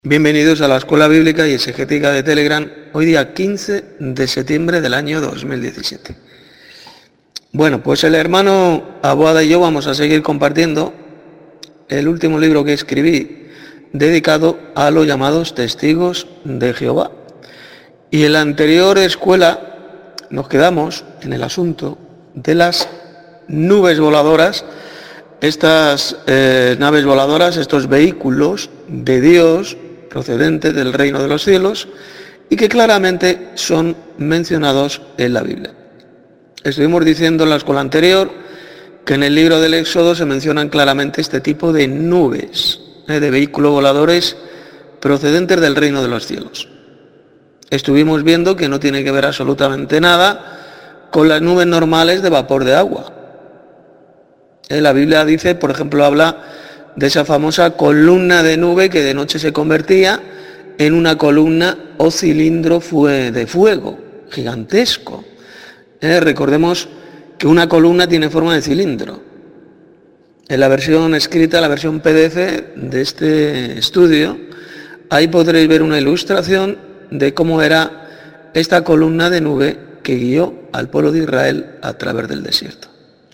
Bienvenidos a la Escuela Bíblica y Exegética de Telegram, hoy día 15 de septiembre del año 2017. Bueno, pues el hermano Abuada y yo vamos a seguir compartiendo el último libro que escribí, dedicado a los llamados testigos de Jehová. Y en la anterior escuela nos quedamos en el asunto de las nubes voladoras, estas naves voladoras, estos vehículos de Dios procedentes del reino de los cielos y que claramente son mencionados en la Biblia. Estuvimos diciendo en la escuela anterior que en el libro del Éxodo se mencionan claramente este tipo de nubes, de vehículos voladores procedentes del reino de los cielos. Estuvimos viendo que no tiene que ver absolutamente nada con las nubes normales de vapor de agua. La Biblia dice, por ejemplo, habla de esa famosa columna de nube que de noche se convertía en una columna o cilindro de fuego gigantesco. Recordemos que una columna tiene forma de cilindro. En la versión escrita, la versión PDF de este estudio, ahí podréis ver una ilustración de cómo era esta columna de nube que guió al pueblo de Israel a través del desierto.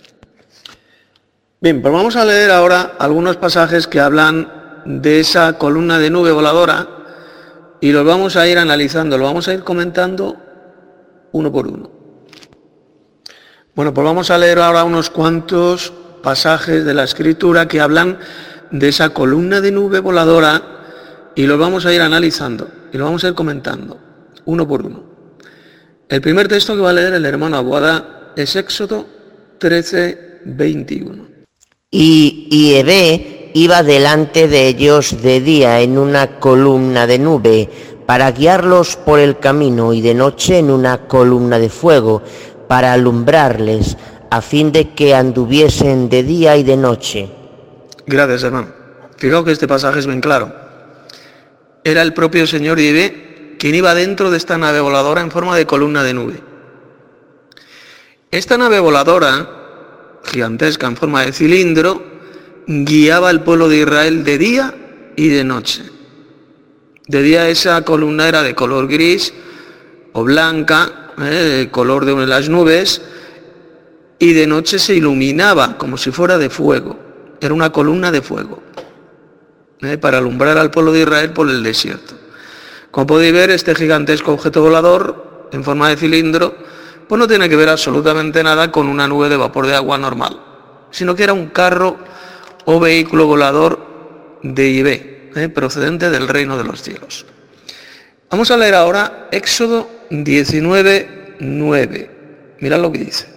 Bien, pues vamos a leer ahora algunos pasajes que hablan de esa columna de nube voladora y los vamos a ir analizando, lo vamos a ir comentando uno por uno. Bueno, pues vamos a leer ahora unos cuantos pasajes de la Escritura que hablan de esa columna de nube voladora y los vamos a ir analizando y lo vamos a ir comentando uno por uno. El primer texto que va a leer el hermano Abuada es Éxodo 13, 21. Y Yahvé iba delante de ellos de día en una columna de nube para guiarlos por el camino y de noche en una columna de fuego para alumbrarles a fin de que anduviesen de día y de noche. Gracias, hermano. Fijaos que este pasaje es bien claro. Era el propio Señor Yahvé quien iba dentro de esta nave voladora en forma de columna de nube. Esta nave voladora gigantesca en forma de cilindro, guiaba al pueblo de Israel de día y de noche. De día esa columna era de color gris o blanca, el color de las nubes, y de noche se iluminaba como si fuera de fuego. Era una columna de fuego, para alumbrar al pueblo de Israel por el desierto. Como podéis ver, este gigantesco objeto volador en forma de cilindro pues no tiene que ver absolutamente nada con una nube de vapor de agua normal, sino que era un carro o vehículo volador de Yahvé, procedente del reino de los cielos. Vamos a leer ahora Éxodo 19, 9. Mirad lo que dice.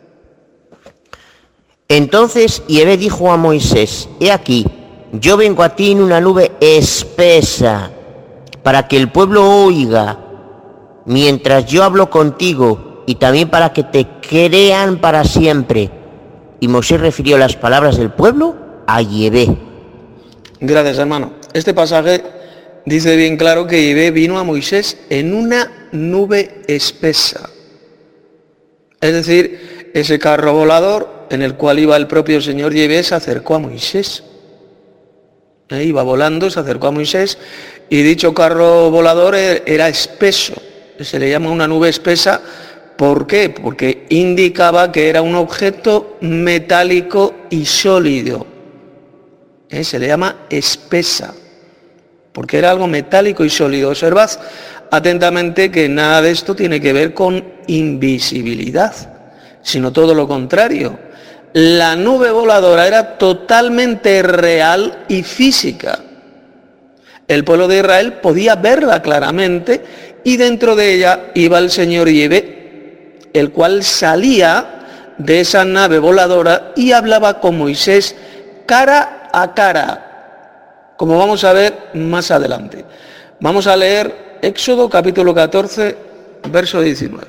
Entonces Yahvé dijo a Moisés: He aquí, yo vengo a ti en una nube espesa, para que el pueblo oiga, mientras yo hablo contigo, y también para que te crean para siempre. Y Moisés refirió las palabras del pueblo a Yahvé. Gracias, hermano. Este pasaje dice bien claro que Yahvé vino a Moisés en una nube espesa. Es decir, ese carro volador en el cual iba el propio Señor Yahvé se acercó a Moisés. Iba volando, se acercó a Moisés y dicho carro volador era espeso. Se le llama una nube espesa. ¿Por qué? Porque indicaba que era un objeto metálico y sólido. Se le llama espesa, porque era algo metálico y sólido. Observad atentamente que nada de esto tiene que ver con invisibilidad, sino todo lo contrario. La nube voladora era totalmente real y física. El pueblo de Israel podía verla claramente y dentro de ella iba el Señor Yahvé, el cual salía de esa nave voladora y hablaba con Moisés cara a cara, como vamos a ver más adelante. Vamos a leer Éxodo capítulo 14, verso 19.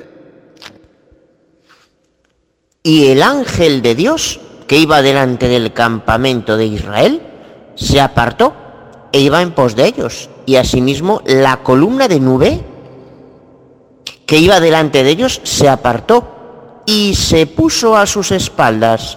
Y el ángel de Dios, que iba delante del campamento de Israel, se apartó e iba en pos de ellos. Y asimismo la columna de nube que iba delante de ellos se apartó y se puso a sus espaldas.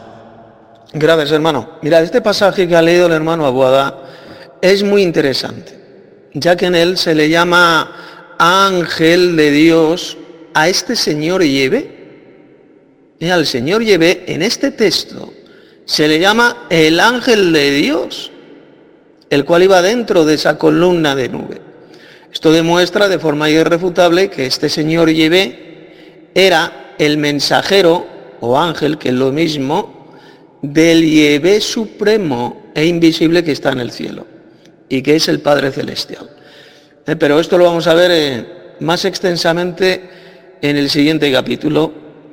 Gracias, hermano. Mirad, este pasaje que ha leído el hermano Abuada es muy interesante. ya que en él se le llama ángel de Dios a este señor Yahvé. Y al señor Yahvé en este texto se le llama el ángel de Dios, el cual iba dentro de esa columna de nube. Esto demuestra de forma irrefutable que este señor Yahvé era el mensajero o ángel, que es lo mismo, del Yahvé supremo e invisible que está en el cielo y que es el Padre Celestial. Pero esto lo vamos a ver más extensamente en el siguiente capítulo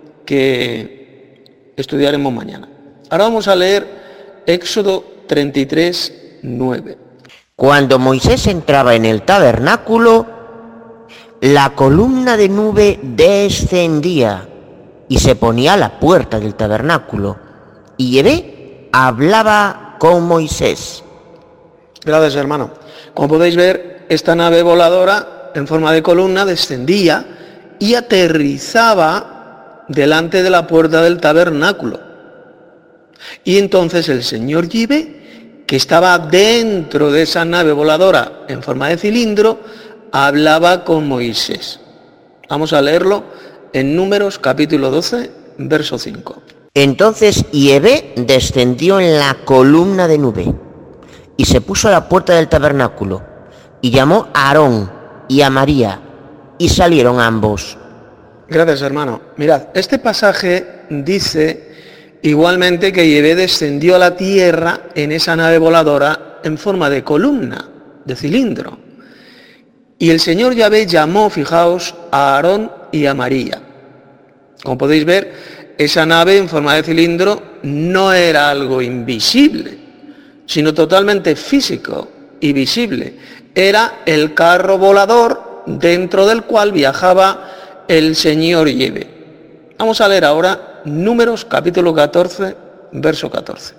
que estudiaremos mañana. Ahora vamos a leer Éxodo 33, 9. Cuando Moisés entraba en el tabernáculo, la columna de nube descendía y se ponía a la puerta del tabernáculo, y Yahvé hablaba con Moisés. Gracias, hermano. Como podéis ver, esta nave voladora en forma de columna descendía y aterrizaba delante de la puerta del tabernáculo. Y entonces el señor Yahvé, que estaba dentro de esa nave voladora en forma de cilindro, hablaba con Moisés. Vamos a leerlo en Números capítulo 12, verso 5. Entonces Yahvé descendió en la columna de nube y se puso a la puerta del tabernáculo y llamó a Aarón y a María y salieron ambos. Gracias, hermano. Mirad, este pasaje dice igualmente que Yahvé descendió a la tierra en esa nave voladora en forma de columna, de cilindro. Y el Señor Yahvé llamó, fijaos, a Aarón y a María. Como podéis ver, esa nave en forma de cilindro no era algo invisible, sino totalmente físico y visible. Era el carro volador dentro del cual viajaba el Señor Yahvé. Vamos a leer ahora Números capítulo 14, verso 14.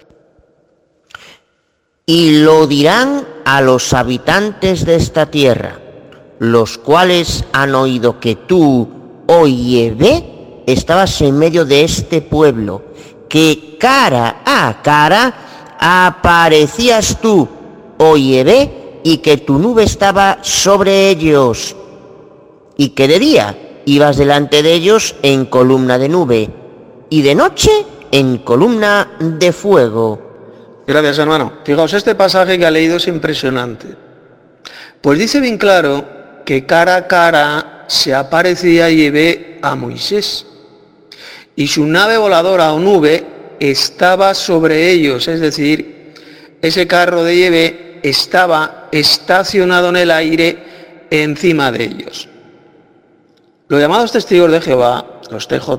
Y lo dirán a los habitantes de esta tierra, los cuales han oído que tú, oh Yahvé, estabas en medio de este pueblo, que cara a cara aparecías tú, oh Yahvé, y que tu nube estaba sobre ellos, y que de día ibas delante de ellos en columna de nube, y de noche en columna de fuego. Gracias, hermano. Fijaos, este pasaje que ha leído es impresionante. Pues dice bien claro que cara a cara se aparecía Yahvé a Moisés. Y su nave voladora o nube estaba sobre ellos, es decir, ese carro de Yahvé estaba estacionado en el aire encima de ellos. Los llamados testigos de Jehová, los TJ,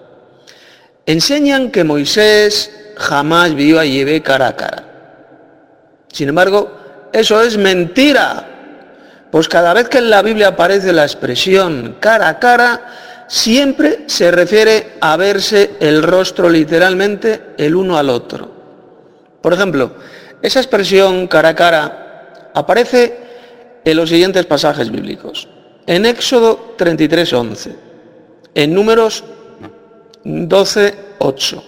enseñan que Moisés jamás vio a Yahvé cara a cara. Sin embargo, eso es mentira, pues cada vez que en la Biblia aparece la expresión cara a cara, siempre se refiere a verse el rostro literalmente el uno al otro. Por ejemplo, esa expresión cara a cara aparece en los siguientes pasajes bíblicos. En Éxodo 33, 11, en Números 12, 8,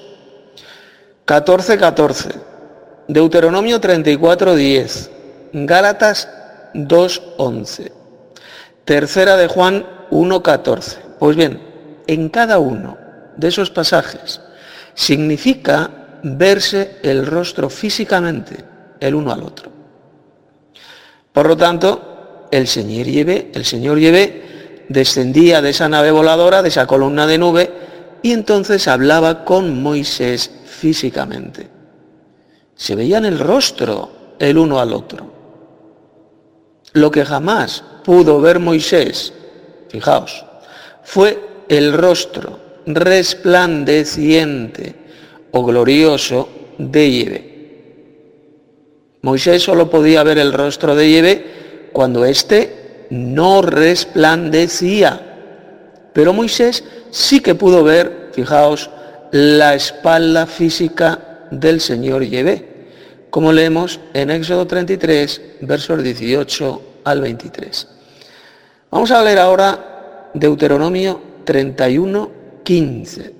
14, 14, Deuteronomio 34, 10, Gálatas 2, 11, Tercera de Juan 1, 14. Pues bien, en cada uno de esos pasajes significa verse el rostro físicamente el uno al otro. Por lo tanto, el Señor Yahvé descendía de esa nave voladora, de esa columna de nube, y entonces hablaba con Moisés físicamente. Se veían el rostro el uno al otro. Lo que jamás pudo ver Moisés, fijaos, fue el rostro resplandeciente o glorioso de Yahvé. Moisés solo podía ver el rostro de Yahvé cuando éste no resplandecía. Pero Moisés sí que pudo ver, fijaos, la espalda física del Señor Yahvé, como leemos en Éxodo 33, versos 18 al 23. Vamos a leer ahora Deuteronomio 31, 15.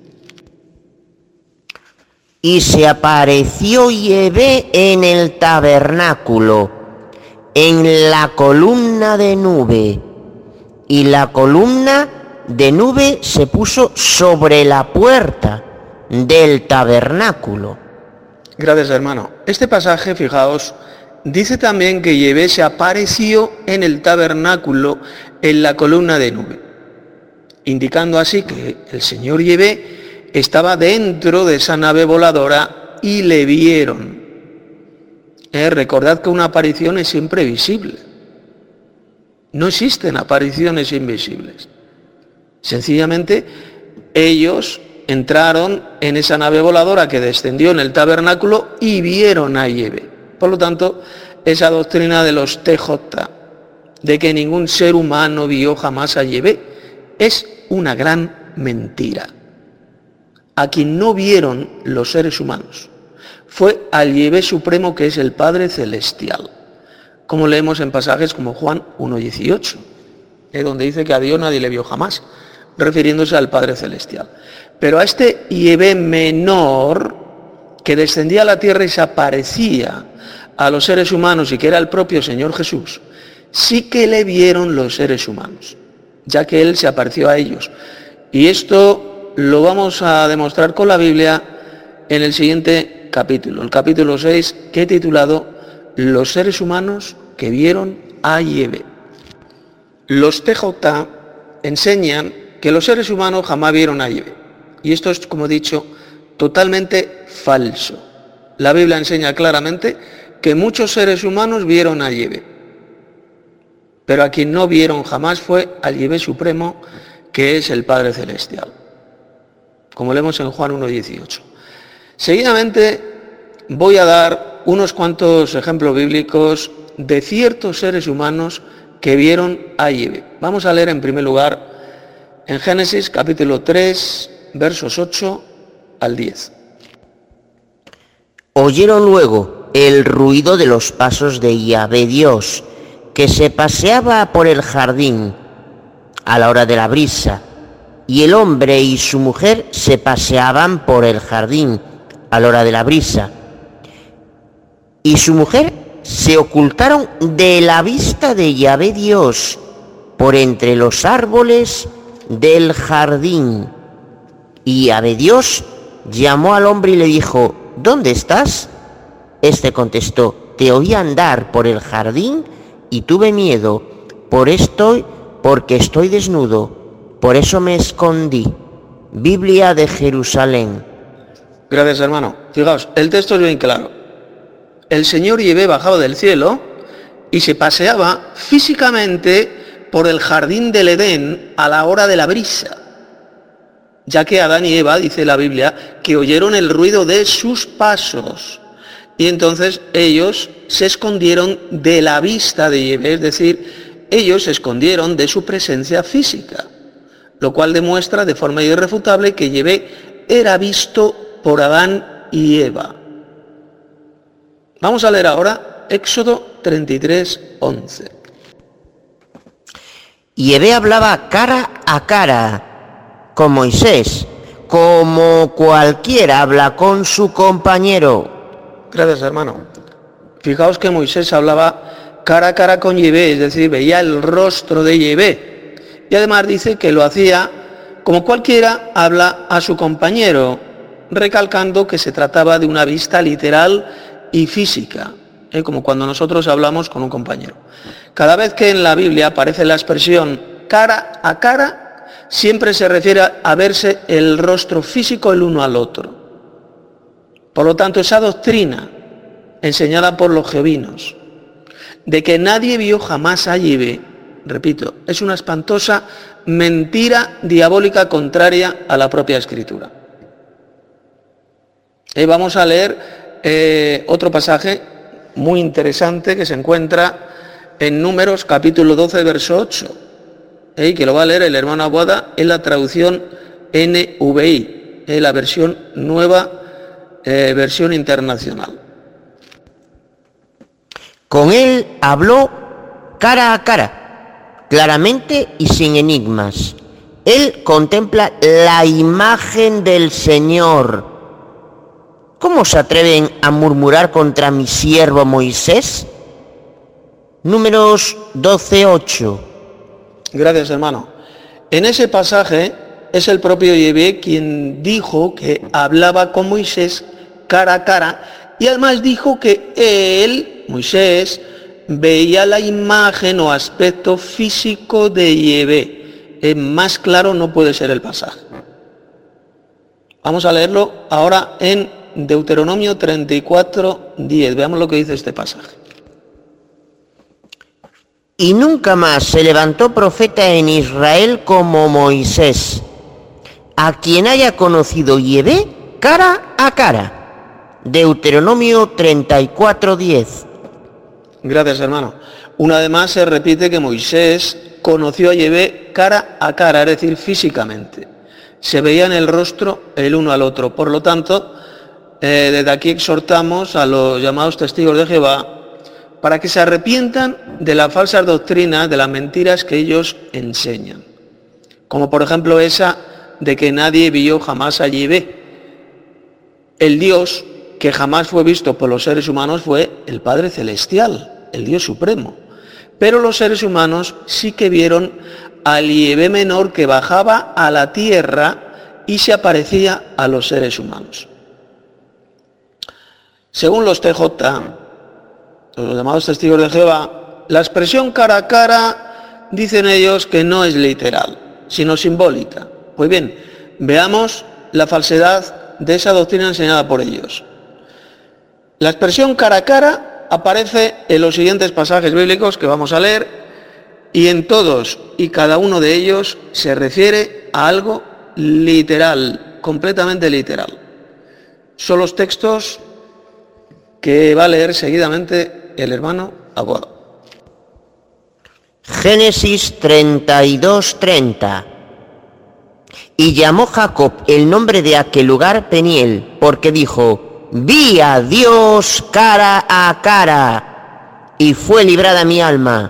Y se apareció Yahvé en el tabernáculo, en la columna de nube, y la columna de nube se puso sobre la puerta del tabernáculo. Gracias, hermano. Este pasaje, fijaos, dice también que Yahvé se apareció en el tabernáculo en la columna de nube, indicando así que el Señor Yahvé estaba dentro de esa nave voladora y le vieron. Recordad que una aparición es siempre visible. No existen apariciones invisibles. Sencillamente, ellos entraron en esa nave voladora que descendió en el tabernáculo y vieron a Yahvé. Por lo tanto, esa doctrina de los TJ, de que ningún ser humano vio jamás a Yahvé, es una gran mentira. A quien no vieron los seres humanos fue al Yahvé Supremo, que es el Padre Celestial, como leemos en pasajes como Juan 1:18, donde dice que a Dios nadie le vio jamás, refiriéndose al Padre Celestial. Pero a este Yahvé menor, que descendía a la tierra y se aparecía a los seres humanos y que era el propio Señor Jesús, sí que le vieron los seres humanos, ya que Él se apareció a ellos. Y esto lo vamos a demostrar con la Biblia en el siguiente capítulo, el capítulo 6, que he titulado Los seres humanos que vieron a Yahvé. Los TJ enseñan que los seres humanos jamás vieron a Yahvé. Y esto es, como he dicho, totalmente falso. La Biblia enseña claramente que muchos seres humanos vieron a Yahvé, pero a quien no vieron jamás fue al Yahvé Supremo, que es el Padre Celestial, como leemos en Juan 1:18. Seguidamente voy a dar unos cuantos ejemplos bíblicos de ciertos seres humanos que vieron a Yahvé. Vamos a leer en primer lugar en Génesis capítulo 3, versos 8 al 10. Oyeron luego el ruido de los pasos de Yahvé Dios, que se paseaba por el jardín a la hora de la brisa, y el hombre y su mujer se paseaban por el jardín a la hora de la brisa, y su mujer se ocultaron de la vista de Yahvé Dios por entre los árboles del jardín. Y Yahvé Dios llamó al hombre y le dijo: ¿dónde estás? Este contestó: te oí andar por el jardín y tuve miedo, porque estoy desnudo, por eso me escondí. Biblia de Jerusalén. Gracias, hermano. Fijaos, el texto es bien claro. El Señor Yahvé bajaba del cielo y se paseaba físicamente por el jardín del Edén a la hora de la brisa, ya que Adán y Eva, dice la Biblia, que oyeron el ruido de sus pasos, y entonces ellos se escondieron de la vista de Yahvé, es decir, ellos se escondieron de su presencia física, lo cual demuestra de forma irrefutable que Yahvé era visto por Adán y Eva. Vamos a leer ahora Éxodo 33:11. Yahvé hablaba cara a cara con Moisés, como cualquiera habla con su compañero. Gracias, hermano. Fijaos que Moisés hablaba cara a cara con Yahvé, es decir, veía el rostro de Yahvé. Y además dice que lo hacía como cualquiera habla a su compañero, recalcando que se trataba de una vista literal y física, como cuando nosotros hablamos con un compañero. Cada vez que en la Biblia aparece la expresión cara a cara, siempre se refiere a verse el rostro físico el uno al otro. Por lo tanto, esa doctrina enseñada por los jevinos, de que nadie vio jamás a Yahvé, repito, es una espantosa mentira diabólica contraria a la propia Escritura. Vamos a leer otro pasaje muy interesante que se encuentra en Números capítulo 12, verso 8, que lo va a leer el hermano Aguada en la traducción NVI, la versión nueva, versión internacional. Con él habló cara a cara, claramente y sin enigmas. Él contempla la imagen del Señor. ¿Cómo se atreven a murmurar contra mi siervo Moisés? Números 12:8. Gracias, hermano. En ese pasaje es el propio Yahvé quien dijo que hablaba con Moisés cara a cara y además dijo que él, Moisés, veía la imagen o aspecto físico de Yahvé. Más claro no puede ser el pasaje. Vamos a leerlo ahora en Deuteronomio 34:10. Veamos lo que dice este pasaje. Y nunca más se levantó profeta en Israel como Moisés, a quien haya conocido Yahvé cara a cara. Deuteronomio 34:10. Gracias, hermano. Una vez más se repite que Moisés conoció a Yahvé cara a cara, es decir, físicamente. Se veían el rostro el uno al otro. Por lo tanto, desde aquí exhortamos a los llamados testigos de Jehová para que se arrepientan de las falsas doctrinas, de las mentiras que ellos enseñan. Como por ejemplo esa de que nadie vio jamás a Yahvé. El Dios que jamás fue visto por los seres humanos fue el Padre Celestial, el Dios Supremo. Pero los seres humanos sí que vieron al Yahvé menor que bajaba a la tierra y se aparecía a los seres humanos. Según los TJ, los llamados testigos de Jehová, la expresión cara a cara, dicen ellos que no es literal, sino simbólica. Pues bien, veamos la falsedad de esa doctrina enseñada por ellos. La expresión cara a cara aparece en los siguientes pasajes bíblicos que vamos a leer y en todos y cada uno de ellos se refiere a algo literal, completamente literal. Son los textos que va a leer seguidamente el hermano Aguado. Génesis 32:30. Y llamó Jacob el nombre de aquel lugar Peniel, porque dijo: vi a Dios cara a cara, y fue librada mi alma.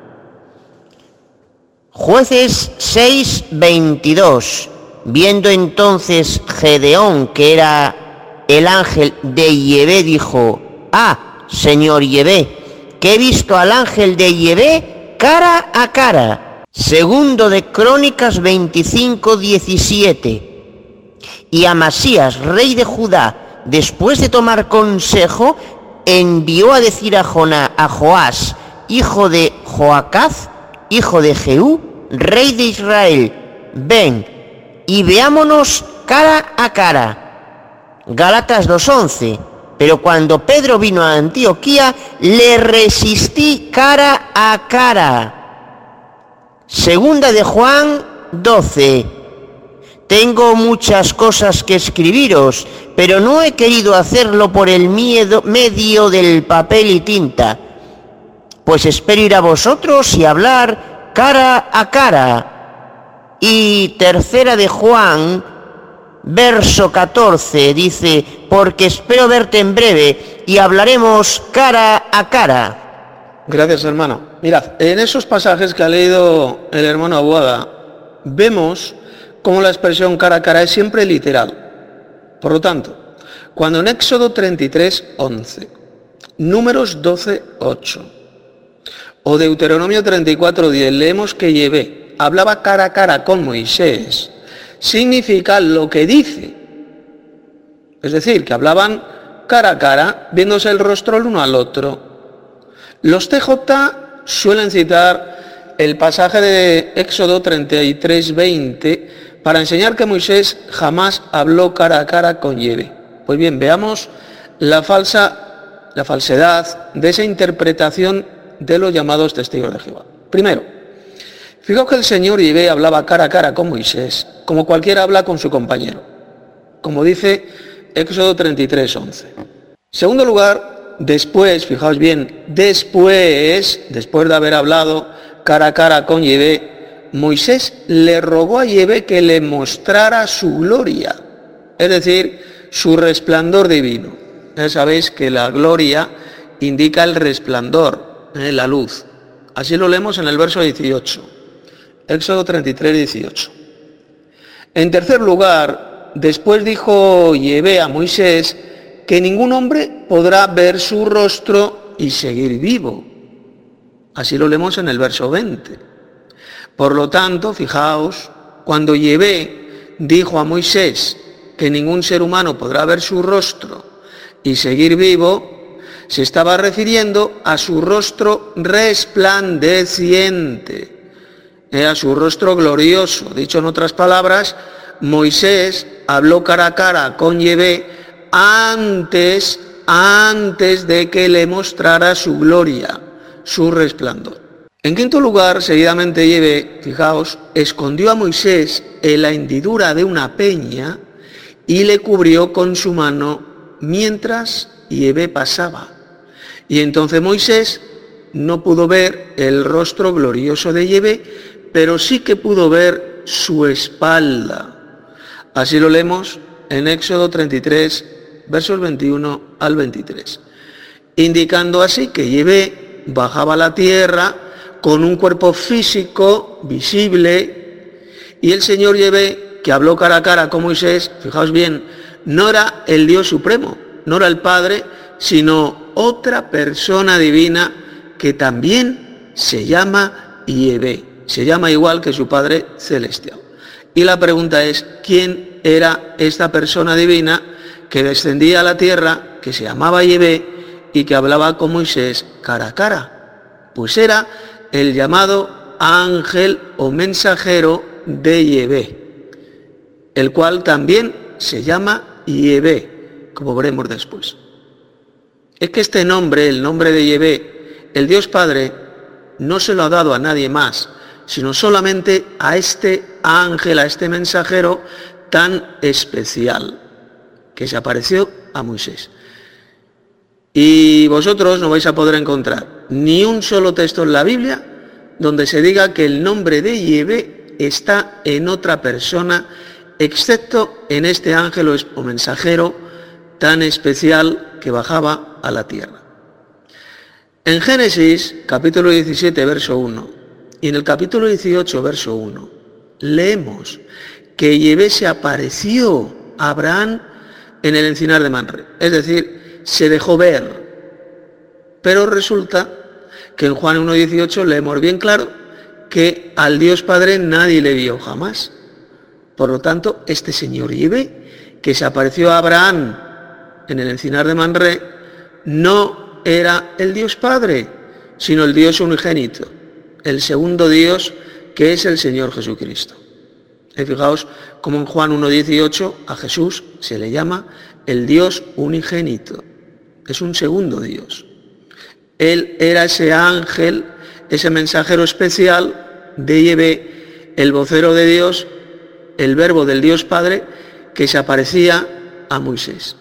Jueces 6:22. Viendo entonces Gedeón que era el ángel de Yahvé, dijo: ah, Señor Yahvé, que he visto al ángel de Yahvé cara a cara. Segundo de Crónicas 25:17. Y Amasías, rey de Judá, después de tomar consejo, envió a decir a Joás, hijo de Joacaz, hijo de Jehú, rey de Israel: ven y veámonos cara a cara. Gálatas 2:11. Pero cuando Pedro vino a Antioquía, le resistí cara a cara. Segunda de Juan 12. Tengo muchas cosas que escribiros, pero no he querido hacerlo por el medio del papel y tinta, pues espero ir a vosotros y hablar cara a cara. Y tercera de Juan, verso 14, dice: porque espero verte en breve y hablaremos cara a cara. Gracias, hermano. Mirad, en esos pasajes que ha leído el hermano Aguada, vemos cómo la expresión cara a cara es siempre literal. Por lo tanto, cuando en Éxodo 33:11, Números 12:8 o Deuteronomio 34:10 leemos que Yahvé hablaba cara a cara con Moisés, significa lo que dice. Es decir, que hablaban cara a cara, viéndose el rostro el uno al otro. Los TJ suelen citar el pasaje de Éxodo 33:20 para enseñar que Moisés jamás habló cara a cara con Yahvé. Pues bien, veamos la falsedad de esa interpretación de los llamados testigos de Jehová. Primero, fijaos que el Señor Yahvé hablaba cara a cara con Moisés, como cualquiera habla con su compañero, como dice Éxodo 33:11. Segundo lugar, después, fijaos bien, después de haber hablado cara a cara con Yahvé, Moisés le rogó a Yahvé que le mostrara su gloria, es decir, su resplandor divino. Ya sabéis que la gloria indica el resplandor, la luz. Así lo leemos en el verso 18, Éxodo 33:18. En tercer lugar, después dijo Yahvé a Moisés que ningún hombre podrá ver su rostro y seguir vivo. Así lo leemos en el verso 20. Por lo tanto, fijaos, cuando Yahvé dijo a Moisés que ningún ser humano podrá ver su rostro y seguir vivo, se estaba refiriendo a su rostro resplandeciente, a su rostro glorioso. Dicho en otras palabras, Moisés habló cara a cara con Yahvé antes de que le mostrara su gloria, su resplandor. En quinto lugar, seguidamente Yahvé, fijaos, escondió a Moisés en la hendidura de una peña y le cubrió con su mano mientras Yahvé pasaba. Y entonces Moisés no pudo ver el rostro glorioso de Yahvé, pero sí que pudo ver su espalda. Así lo leemos en Éxodo 33, versos 21 al 23, indicando así que Yahvé bajaba a la tierra con un cuerpo físico visible, y el Señor Yahvé, que habló cara a cara con Moisés, fijaos bien, no era el Dios supremo, no era el Padre, sino otra persona divina que también se llama Yahvé, se llama igual que su Padre celestial. Y la pregunta es, ¿quién era esta persona divina que descendía a la tierra, que se llamaba Yahvé y que hablaba con Moisés cara a cara? Pues era el llamado ángel o mensajero de Yahvé, el cual también se llama Yahvé, como veremos después. Es que este nombre, el nombre de Yahvé, el Dios Padre, no se lo ha dado a nadie más, sino solamente a este ángel, a este mensajero tan especial, que se apareció a Moisés. Y vosotros no vais a poder encontrar ni un solo texto en la Biblia donde se diga que el nombre de Yahvé está en otra persona, excepto en este ángel o mensajero tan especial que bajaba a la tierra. En Génesis, capítulo 17, verso 1, y en el capítulo 18, verso 1, leemos que Yahvé se apareció a Abraham en el encinar de Mamre, es decir, se dejó ver. Pero resulta que en Juan 1:18 leemos bien claro que al Dios Padre nadie le vio jamás. Por lo tanto, este señor Yahvé, que se apareció a Abraham en el encinar de Mamre, no era el Dios Padre, sino el Dios unigénito, el segundo Dios, que es el Señor Jesucristo. Y fijaos cómo en Juan 1:18 a Jesús se le llama el Dios unigénito. Es un segundo Dios. Él era ese ángel, ese mensajero especial de Yahvé, el vocero de Dios, el verbo del Dios Padre, que se aparecía a Moisés.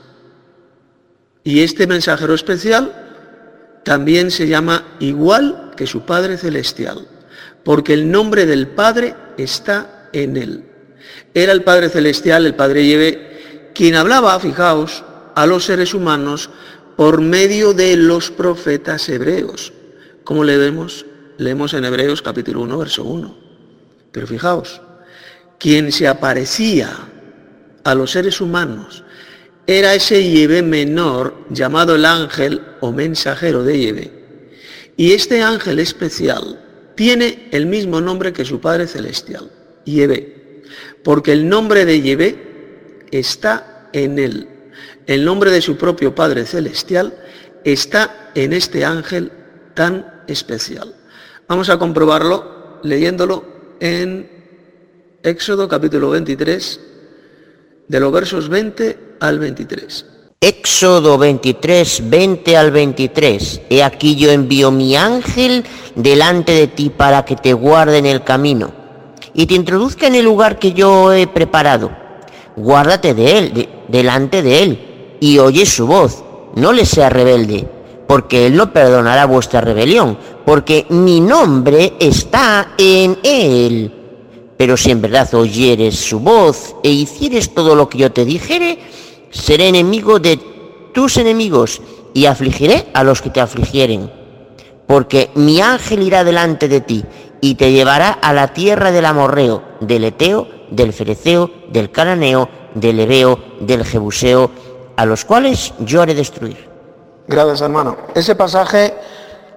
Y este mensajero especial también se llama igual que su Padre celestial, porque el nombre del Padre está en él. Era el Padre celestial, el Padre Yahvé, quien hablaba, fijaos, a los seres humanos por medio de los profetas hebreos, como leemos en Hebreos capítulo 1, verso 1. Pero fijaos, quien se aparecía a los seres humanos era ese Yahvé menor llamado el ángel o mensajero de Yahvé. Y este ángel especial tiene el mismo nombre que su Padre celestial, Yahvé, porque el nombre de Yahvé está en él. El nombre de su propio Padre celestial está en este ángel tan especial. Vamos a comprobarlo leyéndolo en Éxodo capítulo 23, de los versos 20 al 23. Éxodo 23, 20 al 23. He aquí yo envío mi ángel delante de ti para que te guarde en el camino y te introduzca en el lugar que yo he preparado. Guárdate de él, delante de él, y oye su voz. No le seas rebelde, porque él no perdonará vuestra rebelión, porque mi nombre está en él. Pero si en verdad oyeres su voz e hicieres todo lo que yo te dijere, seré enemigo de tus enemigos y afligiré a los que te afligieren. Porque mi ángel irá delante de ti y te llevará a la tierra del amorreo, del eteo, del fereceo, del cananeo, del heveo, del jebuseo, a los cuales yo haré destruir. Gracias, hermano. Ese pasaje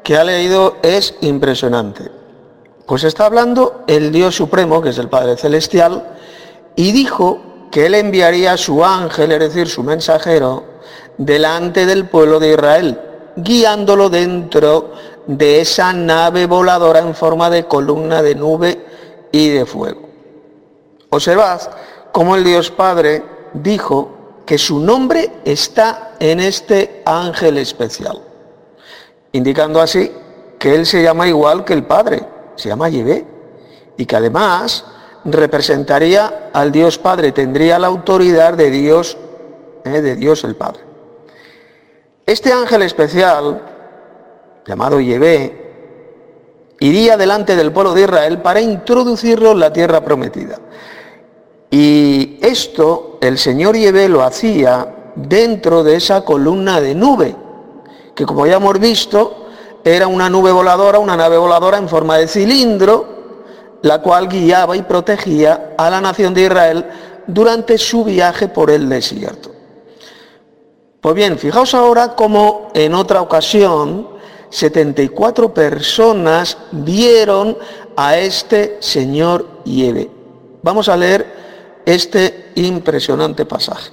que ha leído es impresionante. Pues está hablando el Dios Supremo, que es el Padre Celestial, y dijo que él enviaría a su ángel, es decir, su mensajero, delante del pueblo de Israel, guiándolo dentro de esa nave voladora en forma de columna de nube y de fuego. Observad cómo el Dios Padre dijo que su nombre está en este ángel especial, indicando así que él se llama igual que el Padre, se llama Yahvé, y que además representaría al Dios Padre, tendría la autoridad de Dios el Padre. Este ángel especial, llamado Yahvé, iría delante del pueblo de Israel para introducirlo en la tierra prometida. Y esto el Señor Yahvé lo hacía dentro de esa columna de nube, que como ya hemos visto, era una nave voladora en forma de cilindro, la cual guiaba y protegía a la nación de Israel durante su viaje por el desierto. Pues bien, fijaos ahora cómo en otra ocasión 74 personas vieron a este Señor Yahvé. Vamos a leer este impresionante pasaje.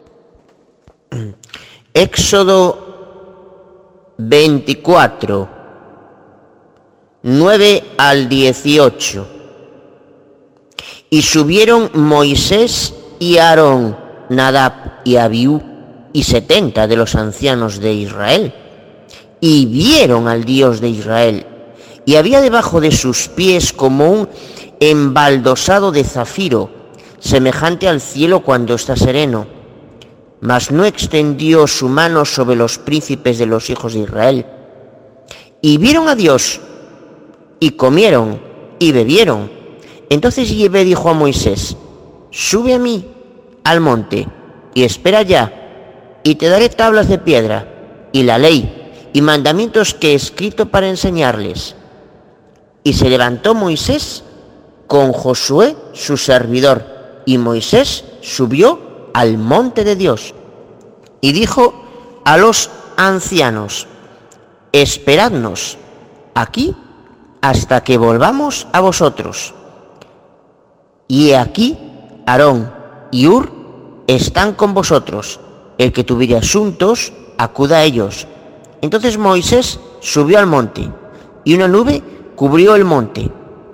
Éxodo 24, 9 al 18. Y subieron Moisés y Aarón, Nadab y Abiú, y 70 de los ancianos de Israel, y vieron al Dios de Israel, y había debajo de sus pies como un embaldosado de zafiro, semejante al cielo cuando está sereno. Mas no extendió su mano sobre los príncipes de los hijos de Israel. Y vieron a Dios, y comieron, y bebieron. Entonces Yahvé dijo a Moisés: sube a mí al monte, y espera ya, y te daré tablas de piedra, y la ley, y mandamientos que he escrito para enseñarles. Y se levantó Moisés con Josué su servidor, y Moisés subió al monte de Dios, y dijo a los ancianos: esperadnos aquí hasta que volvamos a vosotros. Y he aquí Aarón y Hur están con vosotros, el que tuviere asuntos, acuda a ellos. Entonces Moisés subió al monte, y una nube cubrió el monte,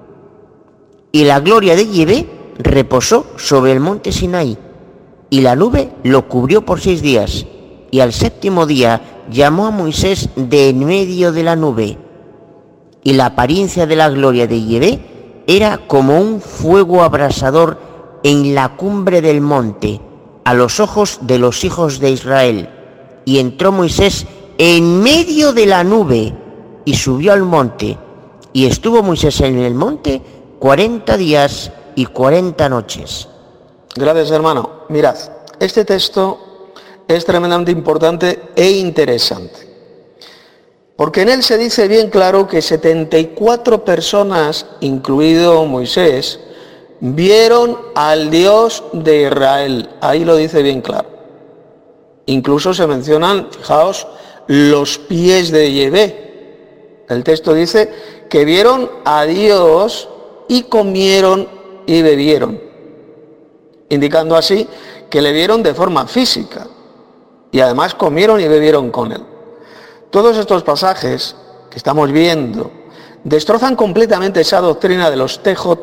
y la gloria de Yahvé reposó sobre el monte Sinaí. Y la nube lo cubrió por 6 días, y al 7º día llamó a Moisés de en medio de la nube. Y la apariencia de la gloria de Yahvé era como un fuego abrasador en la cumbre del monte, a los ojos de los hijos de Israel. Y entró Moisés en medio de la nube, y subió al monte. Y estuvo Moisés en el monte 40 días y 40 noches. Gracias, hermano. Mirad, este texto es tremendamente importante e interesante, porque en él se dice bien claro que 74 personas, incluido Moisés, vieron al Dios de Israel. Ahí lo dice bien claro. Incluso se mencionan, fijaos, los pies de Yahvé. El texto dice que vieron a Dios y comieron y bebieron, indicando así que le vieron de forma física y además comieron y bebieron con él. Todos estos pasajes que estamos viendo destrozan completamente esa doctrina de los TJ,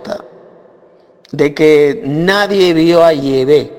de que nadie vio a Yahvé.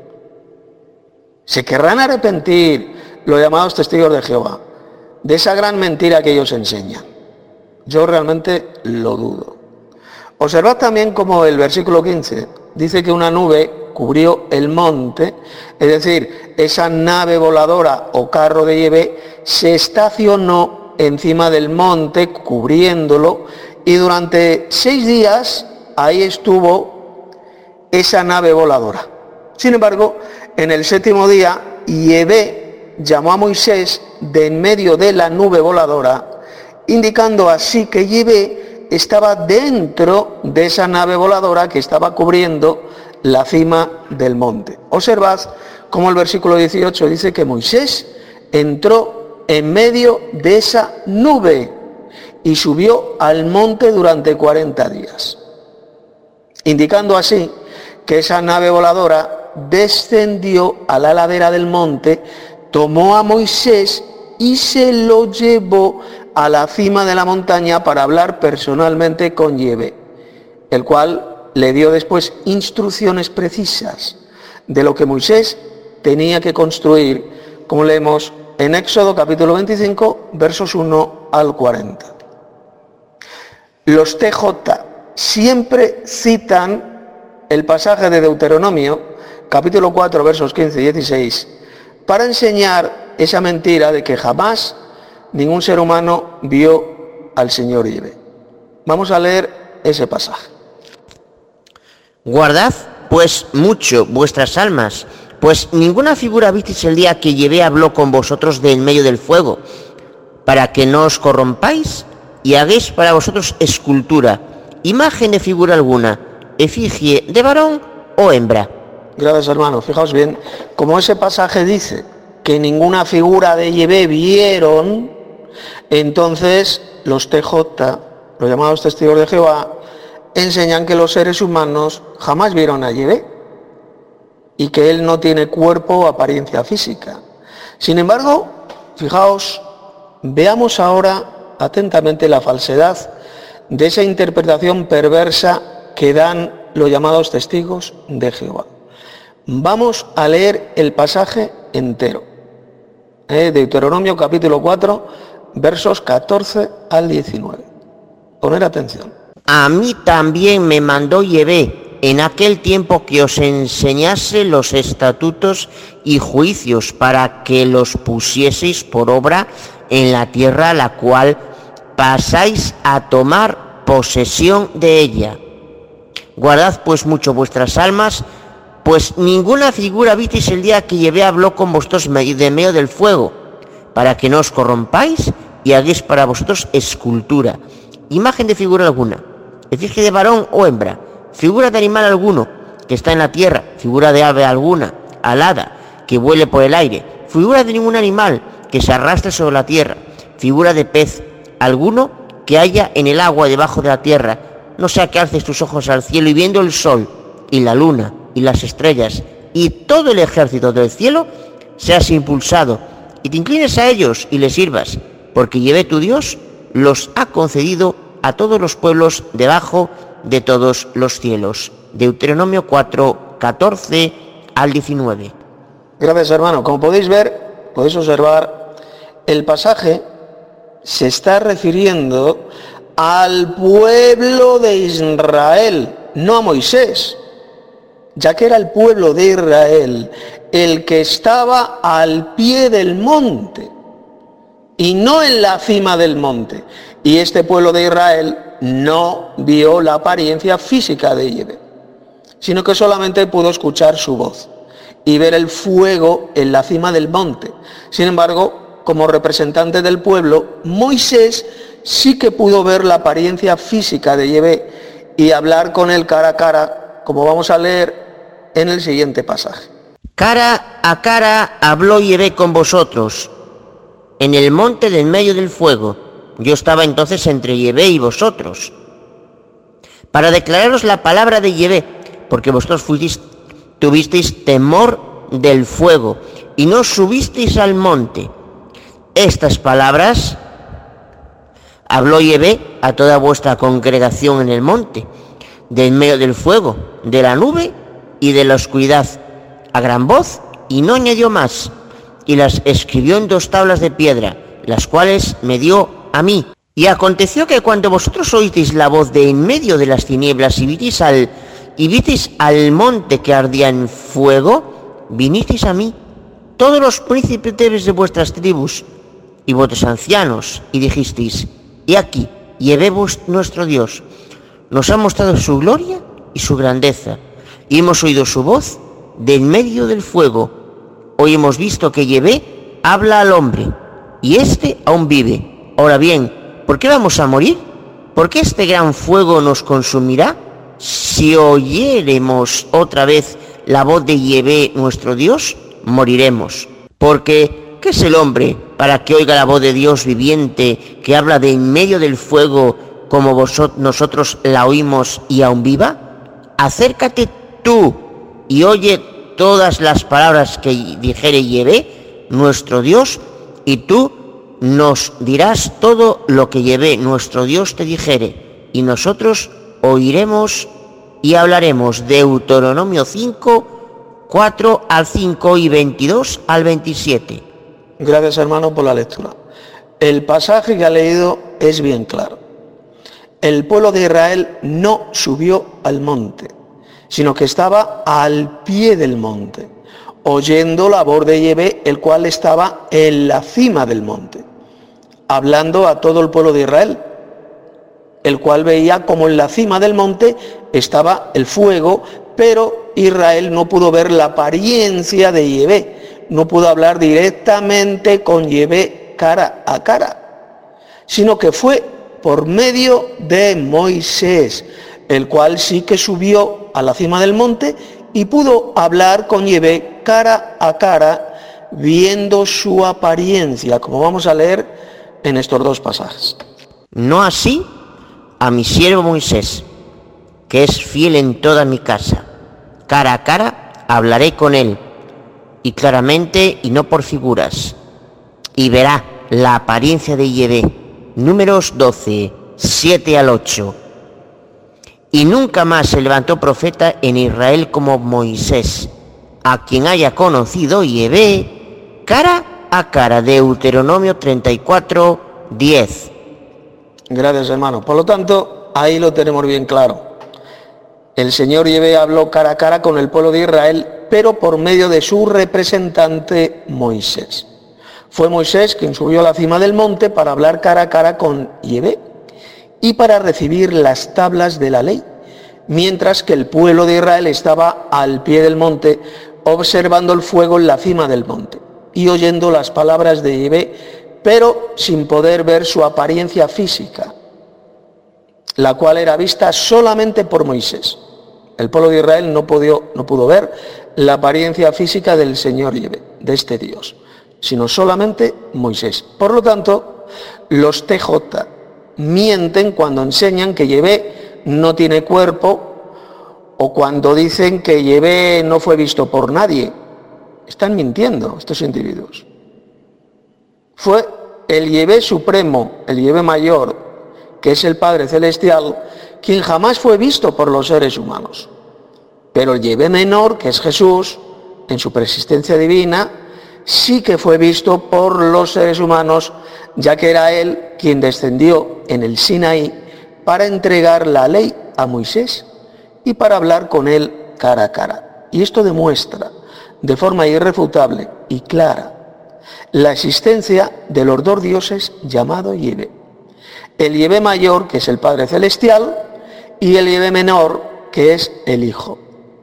Se querrán arrepentir los llamados testigos de Jehová de esa gran mentira que ellos enseñan. Yo realmente lo dudo. Observad también como el versículo 15 dice que una nube cubrió el monte, es decir, esa nave voladora o carro de Yahvé se estacionó encima del monte cubriéndolo, y durante 6 días ahí estuvo esa nave voladora. Sin embargo, en el 7º día Yahvé llamó a Moisés de en medio de la nube voladora, indicando así que Yahvé estaba dentro de esa nave voladora que estaba cubriendo la cima del monte. Observad cómo el versículo 18 dice que Moisés entró en medio de esa nube y subió al monte durante 40 días, indicando así que esa nave voladora descendió a la ladera del monte, tomó a Moisés y se lo llevó a la cima de la montaña para hablar personalmente con Yahvé, el cual le dio después instrucciones precisas de lo que Moisés tenía que construir, como leemos en Éxodo capítulo 25, versos 1 al 40. Los TJ siempre citan el pasaje de Deuteronomio, capítulo 4, versos 15 y 16, para enseñar esa mentira de que jamás ningún ser humano vio al Señor Yahvé. Vamos a leer ese pasaje. Guardad, pues, mucho vuestras almas, pues ninguna figura visteis el día que Yahvé habló con vosotros de en medio del fuego, para que no os corrompáis y hagáis para vosotros escultura, imagen de figura alguna, efigie de varón o hembra. Gracias, hermano. Fijaos bien, como ese pasaje dice que ninguna figura de Yahvé vieron, entonces los TJ, los llamados testigos de Jehová, enseñan que los seres humanos jamás vieron a Yahvé y que él no tiene cuerpo o apariencia física. Sin embargo, fijaos, veamos ahora atentamente la falsedad de esa interpretación perversa que dan los llamados testigos de Jehová. Vamos a leer el pasaje entero. Deuteronomio capítulo 4, versos 14 al 19. Poner atención. A mí también me mandó Yahvé en aquel tiempo que os enseñase los estatutos y juicios para que los pusieseis por obra en la tierra a la cual pasáis a tomar posesión de ella. Guardad pues mucho vuestras almas, pues ninguna figura visteis el día que Yahvé habló con vosotros de medio del fuego, para que no os corrompáis y hagáis para vosotros escultura, imagen de figura alguna, efigie de varón o hembra, figura de animal alguno que está en la tierra, figura de ave alguna, alada, que vuele por el aire, figura de ningún animal que se arrastre sobre la tierra, figura de pez alguno que haya en el agua debajo de la tierra, no sea que alces tus ojos al cielo y viendo el sol y la luna y las estrellas y todo el ejército del cielo, seas impulsado y te inclines a ellos y les sirvas, porque Yahvé tu Dios los ha concedido a todos los pueblos debajo de todos los cielos. Deuteronomio 4, 14 al 19. Gracias, hermano. Como podéis ver, podéis observar, el pasaje se está refiriendo al pueblo de Israel, no a Moisés, ya que era el pueblo de Israel el que estaba al pie del monte y no en la cima del monte. Y este pueblo de Israel no vio la apariencia física de Yahvé, sino que solamente pudo escuchar su voz y ver el fuego en la cima del monte. Sin embargo, como representante del pueblo, Moisés sí que pudo ver la apariencia física de Yahvé y hablar con él cara a cara, como vamos a leer en el siguiente pasaje. Cara a cara habló Yahvé con vosotros en el monte del medio del fuego. Yo estaba entonces entre Yahvé y vosotros, para declararos la palabra de Yahvé, porque vosotros tuvisteis temor del fuego y no subisteis al monte. Estas palabras habló Yahvé a toda vuestra congregación en el monte, del medio del fuego, de la nube y de la oscuridad, a gran voz, y no añadió más, y las escribió en 2 tablas de piedra, las cuales me dio a mí. Y aconteció que cuando vosotros oísteis la voz de en medio de las tinieblas y visteis al monte que ardía en fuego, vinisteis a mí, todos los príncipes de vuestras tribus y vuestros ancianos, y dijisteis: he aquí, Yahvé nuestro Dios nos ha mostrado su gloria y su grandeza, y hemos oído su voz de en medio del fuego. Hoy hemos visto que Yahvé habla al hombre, y éste aún vive. Ahora bien, ¿por qué vamos a morir? ¿Por qué este gran fuego nos consumirá? Si oyéremos otra vez la voz de Yahvé nuestro Dios, moriremos. Porque ¿qué es el hombre para que oiga la voz de Dios viviente que habla de en medio del fuego como nosotros la oímos y aún viva? Acércate tú y oye todas las palabras que dijere Yahvé, nuestro Dios, y tú nos dirás todo lo que Yahvé, nuestro Dios, te dijere, y nosotros oiremos y hablaremos. Deuteronomio 5, 4 al 5 y 22 al 27. Gracias, hermano, por la lectura. El pasaje que ha leído es bien claro. El pueblo de Israel no subió al monte, sino que estaba al pie del monte, oyendo la voz de Yahvé, el cual estaba en la cima del monte, hablando a todo el pueblo de Israel, el cual veía como en la cima del monte estaba el fuego, pero Israel no pudo ver la apariencia de Yahvé, no pudo hablar directamente con Yahvé cara a cara, sino que fue por medio de Moisés, el cual sí que subió a la cima del monte y pudo hablar con Yahvé cara a cara, viendo su apariencia, como vamos a leer en estos dos pasajes. No así a mi siervo Moisés, que es fiel en toda mi casa. Cara a cara hablaré con él, y claramente y no por figuras, y verá la apariencia de Yahvé. Números 12, 7 al 8. Y nunca más se levantó profeta en Israel como Moisés, a quien haya conocido Yahvé cara a cara. Deuteronomio 34, 10. Gracias, hermano. Por lo tanto, ahí lo tenemos bien claro. El Señor Yahvé habló cara a cara con el pueblo de Israel, pero por medio de su representante Moisés. Fue Moisés quien subió a la cima del monte para hablar cara a cara con Yahvé y para recibir las tablas de la ley, mientras que el pueblo de Israel estaba al pie del monte, observando el fuego en la cima del monte y oyendo las palabras de Yahvé, pero sin poder ver su apariencia física, la cual era vista solamente por Moisés. El pueblo de Israel no pudo ver la apariencia física del Señor Yahvé, de este Dios, sino solamente Moisés. Por lo tanto, los TJ mienten cuando enseñan que Yahvé no tiene cuerpo o cuando dicen que Yahvé no fue visto por nadie. Están mintiendo estos individuos. Fue el Yahvé supremo, el Yahvé mayor, que es el Padre Celestial, quien jamás fue visto por los seres humanos. Pero el Yahvé menor, que es Jesús, en su preexistencia divina, sí que fue visto por los seres humanos, ya que era él quien descendió en el Sinaí para entregar la ley a Moisés y para hablar con él cara a cara. Y esto demuestra de forma irrefutable y clara la existencia de los dos dioses llamados Yahvé. El Yahvé mayor, que es el Padre Celestial, y el Yahvé menor, que es el Hijo,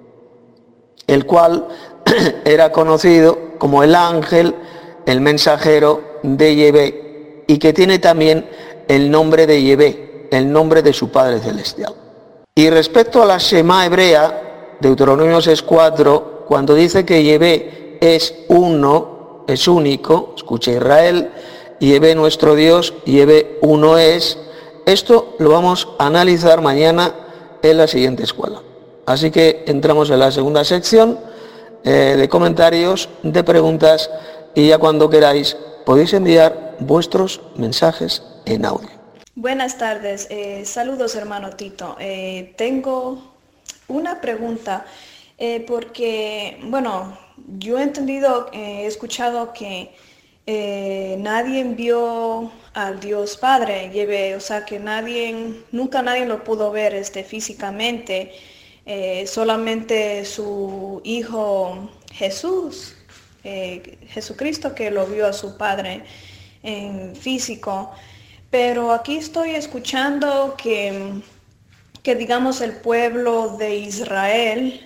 el cual era conocido como el ángel, el mensajero de Yahvé, y que tiene también el nombre de Yahvé, el nombre de su Padre Celestial. Y respecto a la Shema hebrea, Deuteronomio 6:4, cuando dice que Yahvé es uno, es único, escucha Israel, Yahvé nuestro Dios, Yahvé uno es, esto lo vamos a analizar mañana en la siguiente escuela. Así que entramos en la segunda sección de comentarios, de preguntas, y ya cuando queráis podéis enviar vuestros mensajes en audio. Buenas tardes, saludos hermano Tito. Tengo una pregunta porque, bueno, yo he entendido, he escuchado que nadie vio al Dios Padre, o sea que nunca nadie lo pudo ver físicamente. Solamente su Hijo Jesús, Jesucristo, que lo vio a su Padre en físico. Pero aquí estoy escuchando que digamos el pueblo de Israel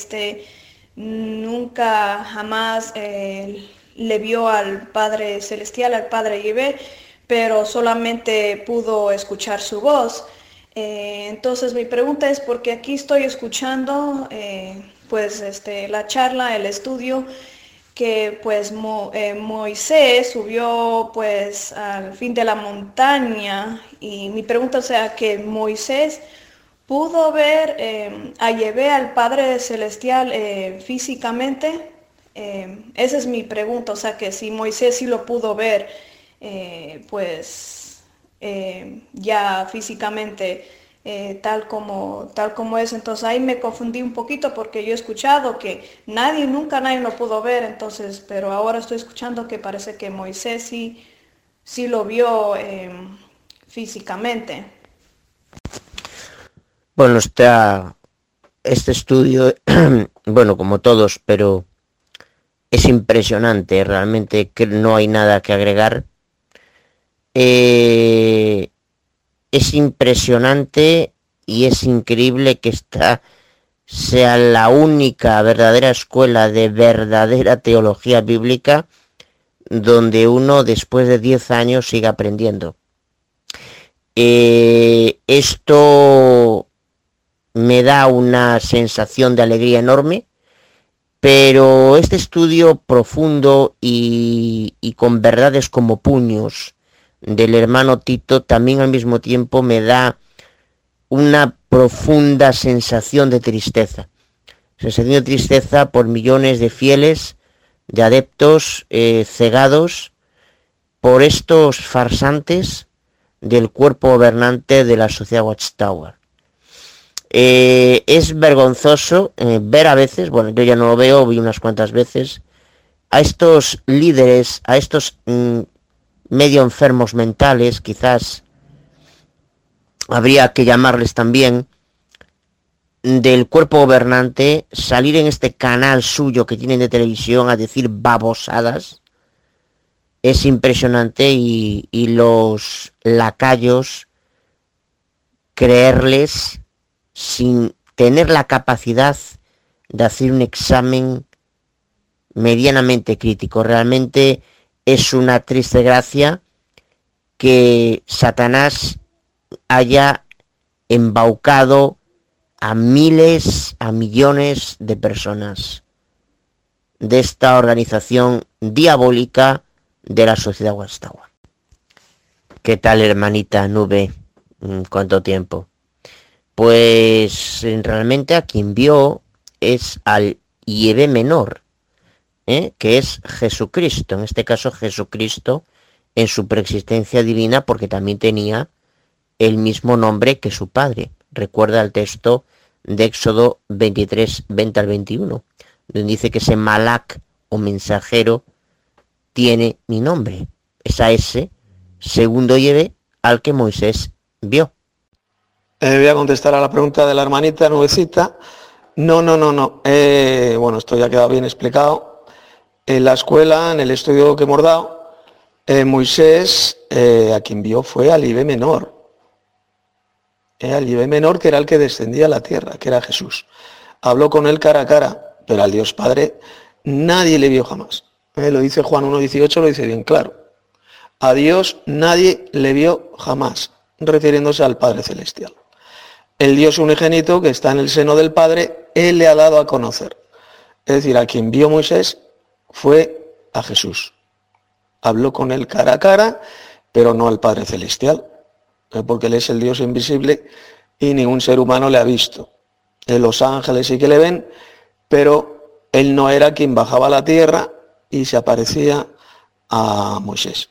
nunca jamás le vio al Padre Celestial, al Padre Yahvé, pero solamente pudo escuchar su voz. Entonces mi pregunta es, porque aquí estoy escuchando la charla, el estudio, que pues Moisés subió pues al fin de la montaña, y mi pregunta, o sea, que Moisés pudo ver a Yahvé, al Padre Celestial, físicamente. Esa es mi pregunta, o sea, que si Moisés sí lo pudo ver, pues ya físicamente, tal como es. Entonces ahí me confundí un poquito, porque yo he escuchado que nunca nadie lo pudo ver, entonces, pero ahora estoy escuchando que parece que Moisés sí lo vio físicamente. Bueno, este estudio, bueno, como todos, pero es impresionante, realmente que no hay nada que agregar. Es impresionante y es increíble que esta sea la única verdadera escuela de verdadera teología bíblica donde uno después de 10 años sigue aprendiendo. Esto me da una sensación de alegría enorme, pero este estudio profundo y con verdades como puños del hermano Tito también al mismo tiempo me da una profunda sensación de tristeza. Sensación de tristeza por millones de fieles, de adeptos cegados por estos farsantes del cuerpo gobernante de la sociedad Watchtower. Es vergonzoso ver a veces, bueno, yo ya no lo veo, vi unas cuantas veces, a estos líderes, a estos medio enfermos mentales, quizás habría que llamarles también, del cuerpo gobernante, salir en este canal suyo que tienen de televisión a decir babosadas. Es impresionante, y los lacayos creerles sin tener la capacidad de hacer un examen medianamente crítico. Realmente es una triste gracia que Satanás haya embaucado a miles, a millones de personas de esta organización diabólica de la sociedad Watchtower. ¿Qué tal, hermanita Nube? ¿Cuánto tiempo? Pues realmente a quien vio es al Yahvé menor, que es Jesucristo, en este caso Jesucristo en su preexistencia divina, porque también tenía el mismo nombre que su padre. Recuerda el texto de Éxodo 23, 20 al 21, donde dice que ese Malak o mensajero tiene mi nombre. Es a ese segundo Yahvé al que Moisés vio. Voy a contestar a la pregunta de la hermanita Nubecita. No. Bueno, esto ya ha quedado bien explicado. En la escuela, en el estudio que hemos dado, Moisés a quien vio fue al Yahvé menor. Al Yahvé menor, que era el que descendía a la tierra, que era Jesús. Habló con él cara a cara, pero al Dios Padre nadie le vio jamás. Lo dice Juan 1:18, lo dice bien claro. A Dios nadie le vio jamás, refiriéndose al Padre Celestial. El Dios unigénito que está en el seno del Padre, Él le ha dado a conocer. Es decir, a quien vio Moisés fue a Jesús. Habló con él cara a cara, pero no al Padre Celestial, porque Él es el Dios invisible y ningún ser humano le ha visto. Los ángeles sí que le ven, pero Él no era quien bajaba a la tierra y se aparecía a Moisés.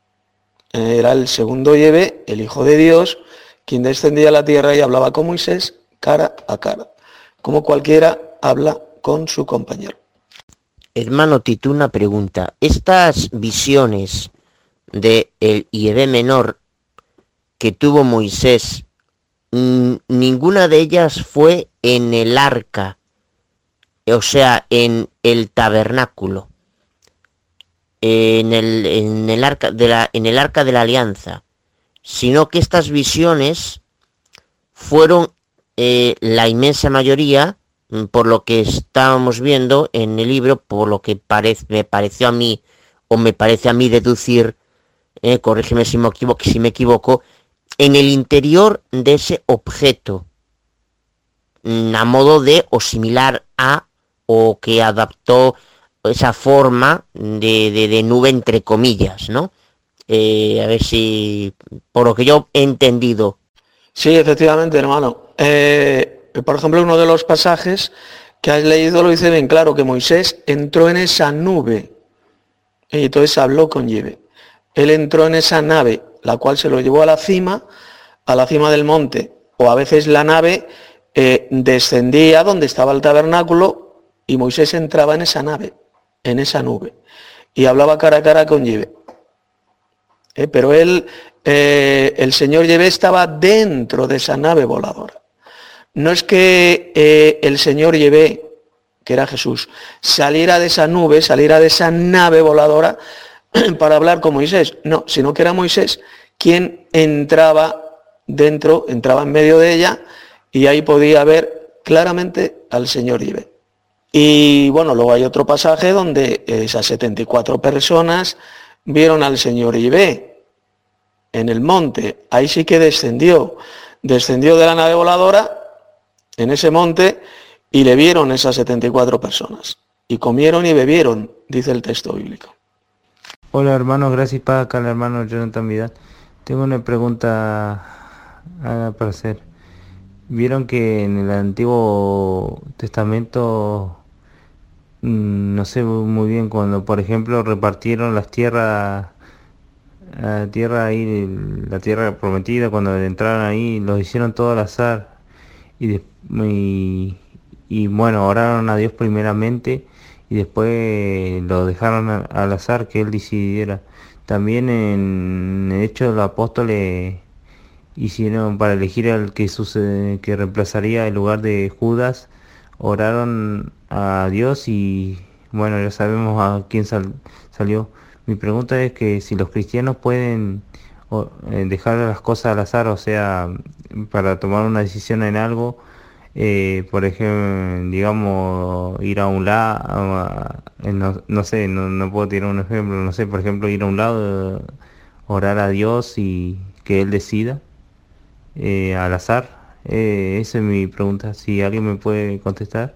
Era el segundo Yahvé, el Hijo de Dios, quien descendía a la tierra y hablaba con Moisés cara a cara, como cualquiera habla con su compañero. Hermano Tito, una pregunta. Estas visiones de el Yahvé menor que tuvo Moisés, ninguna de ellas fue en el arca, o sea, en el tabernáculo, en el arca de la alianza, sino que estas visiones fueron la inmensa mayoría, por lo que estábamos viendo en el libro, por lo que me pareció a mí, o me parece a mí deducir, corrígeme si me equivoco, en el interior de ese objeto, a modo de o similar a, o que adaptó esa forma de nube entre comillas, ¿no? A ver si, por lo que yo he entendido. Sí, efectivamente, hermano. Por ejemplo, uno de los pasajes que has leído lo dice bien claro, que Moisés entró en esa nube y entonces habló con Yahvé. Él entró en esa nave, la cual se lo llevó a la cima del monte, o a veces la nave descendía donde estaba el tabernáculo y Moisés entraba en esa nave, en esa nube, y hablaba cara a cara con Yahvé. Pero él, el Señor Yahvé estaba dentro de esa nave voladora. No es que el Señor Yahvé, que era Jesús, saliera de esa nube, saliera de esa nave voladora para hablar con Moisés. No, sino que era Moisés quien entraba dentro, entraba en medio de ella y ahí podía ver claramente al Señor Yahvé. Y bueno, luego hay otro pasaje donde esas 74 personas vieron al Señor Yahvé en el monte. Ahí sí que descendió de la nave voladora en ese monte y le vieron esas 74 personas. Y comieron y bebieron, dice el texto bíblico. Hola hermanos, gracias y paz, acá el hermano Jonathan Vidal. Tengo una pregunta para hacer. ¿Vieron que en el Antiguo Testamento, no sé muy bien, cuando por ejemplo repartieron las tierras, la tierra ahí, la tierra prometida, cuando entraron ahí, los hicieron todo al azar y bueno, oraron a Dios primeramente y después lo dejaron al azar que Él decidiera? También en Hechos de los Apóstoles hicieron para elegir al que reemplazaría el lugar de Judas, oraron a Dios y bueno, ya sabemos a quién salió. Mi pregunta es que si los cristianos pueden dejar las cosas al azar, o sea, para tomar una decisión en algo, por ejemplo, digamos, ir a un lado, no sé, no puedo tirar un ejemplo, no sé, por ejemplo, ir a un lado, orar a Dios y que Él decida al azar. Esa es mi pregunta, si alguien me puede contestar.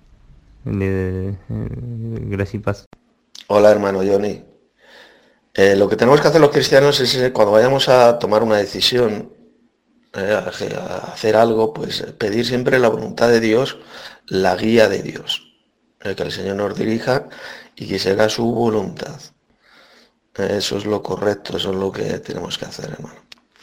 Gracias y paz. Hola hermano Johnny. Lo que tenemos que hacer los cristianos es cuando vayamos a tomar una decisión, a hacer algo, pues pedir siempre la voluntad de Dios, la guía de Dios, que el Señor nos dirija y que se haga su voluntad. Eso es lo correcto, eso es lo que tenemos que hacer, hermano.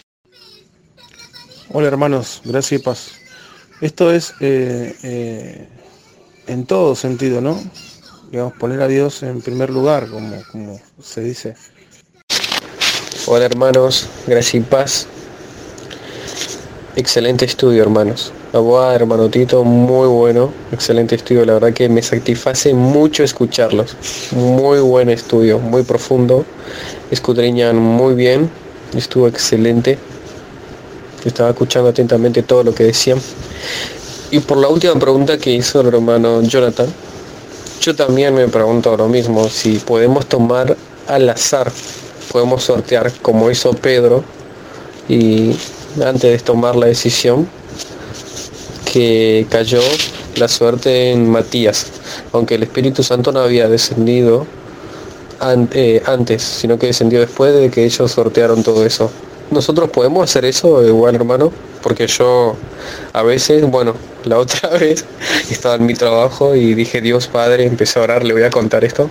Hola hermanos, gracias y paz. Esto es en todo sentido, ¿no? Digamos, poner a Dios en primer lugar, como se dice. Hola hermanos, gracias y paz. Excelente estudio hermanos. Aboa, hermano Tito, muy bueno, excelente estudio, la verdad que me satisface mucho escucharlos. Muy buen estudio, muy profundo, escudriñan muy bien, estuvo excelente. Estaba escuchando atentamente todo lo que decían. Y por la última pregunta que hizo el hermano Jonathan, yo también me pregunto lo mismo, si podemos tomar al azar, podemos sortear como hizo Pedro y antes de tomar la decisión que cayó la suerte en Matías, aunque el Espíritu Santo no había descendido antes, sino que descendió después de que ellos sortearon todo eso. Nosotros podemos hacer eso igual, hermano, porque yo a veces, bueno, la otra vez estaba en mi trabajo y dije, Dios Padre, empecé a orar, le voy a contar esto,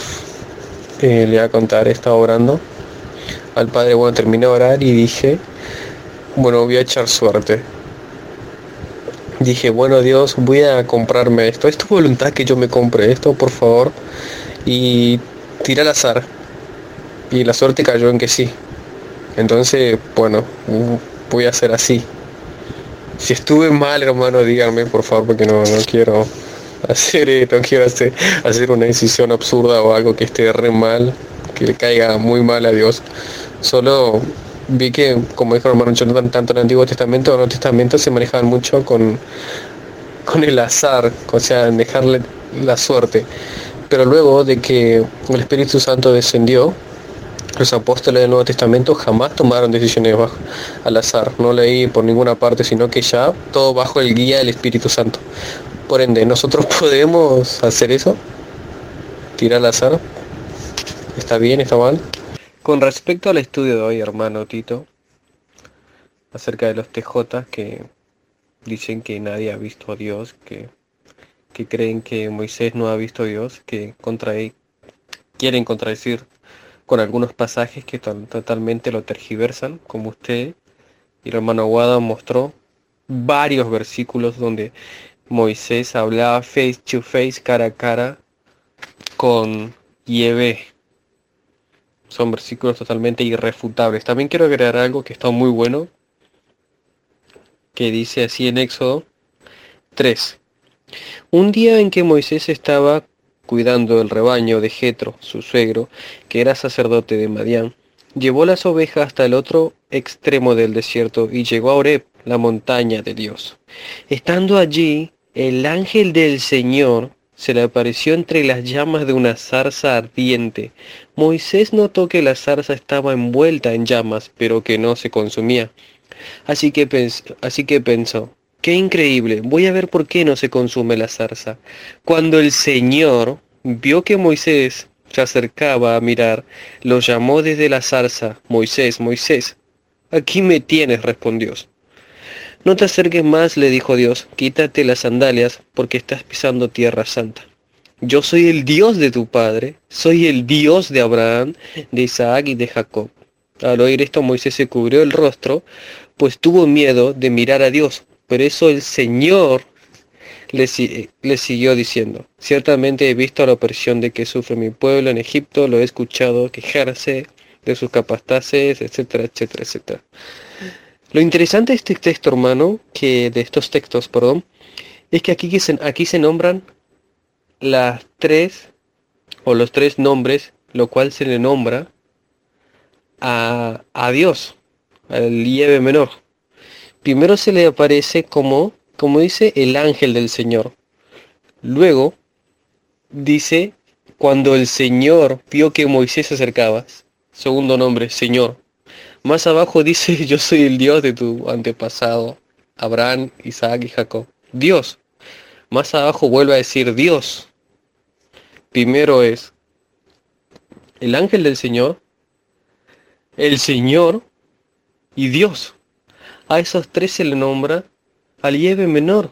estaba orando al Padre, bueno, terminé de orar y dije, bueno, voy a echar suerte. Dije, bueno Dios, voy a comprarme esto, es tu voluntad que yo me compre esto, por favor, y tiré al azar, y la suerte cayó en que sí. Entonces, bueno, voy a hacer así. Si estuve mal, hermano, díganme, por favor, porque no quiero hacer una decisión absurda o algo que esté re mal, que le caiga muy mal a Dios. Solo vi que, como dijo el hermano Jonathan, tanto en el Antiguo Testamento como en el Nuevo Testamento se manejaban mucho con el azar, o sea, en dejarle la suerte. Pero luego de que el Espíritu Santo descendió, los apóstoles del Nuevo Testamento jamás tomaron decisiones al azar. No leí por ninguna parte, sino que ya todo bajo el guía del Espíritu Santo. Por ende, ¿nosotros podemos hacer eso? tirar al azar. ¿Está bien? ¿Está mal? Con respecto al estudio de hoy, hermano Tito, acerca de los TJ que dicen que nadie ha visto a Dios, que creen que Moisés no ha visto a Dios, que quieren contradecir con algunos pasajes que totalmente lo tergiversan, como usted y el hermano Aguada mostró varios versículos donde Moisés hablaba face to face, cara a cara, con Yahvé. Son versículos totalmente irrefutables. También quiero agregar algo que está muy bueno, que dice así en Éxodo 3. Un día en que Moisés estaba cuidando el rebaño de Jetro, su suegro, que era sacerdote de Madián, llevó las ovejas hasta el otro extremo del desierto y llegó a Horeb, la montaña de Dios. Estando allí, el ángel del Señor se le apareció entre las llamas de una zarza ardiente. Moisés notó que la zarza estaba envuelta en llamas, pero que no se consumía. Así que pensó, qué increíble, voy a ver por qué no se consume la zarza. Cuando el Señor vio que Moisés se acercaba a mirar, lo llamó desde la zarza. Moisés, Moisés, aquí me tienes, respondió. No te acerques más, le dijo Dios, quítate las sandalias porque estás pisando tierra santa. Yo soy el Dios de tu padre, soy el Dios de Abraham, de Isaac y de Jacob. Al oír esto, Moisés se cubrió el rostro, pues tuvo miedo de mirar a Dios. Por eso el Señor le siguió diciendo, ciertamente he visto la opresión de que sufre mi pueblo en Egipto, lo he escuchado quejarse de sus capaces, etcétera, etcétera, etcétera. Lo interesante de este texto, hermano, de estos textos, perdón, es que aquí se nombran los tres nombres, lo cual se le nombra a Dios, al Yahvé menor. Primero se le aparece como dice, el ángel del Señor. Luego dice, cuando el Señor vio que Moisés se acercaba, segundo nombre, Señor. Más abajo dice, yo soy el Dios de tu antepasado, Abraham, Isaac y Jacob. Dios. Más abajo vuelve a decir Dios. Primero es el ángel del Señor, el Señor y Dios. A esos tres se le nombra al Yahvé menor.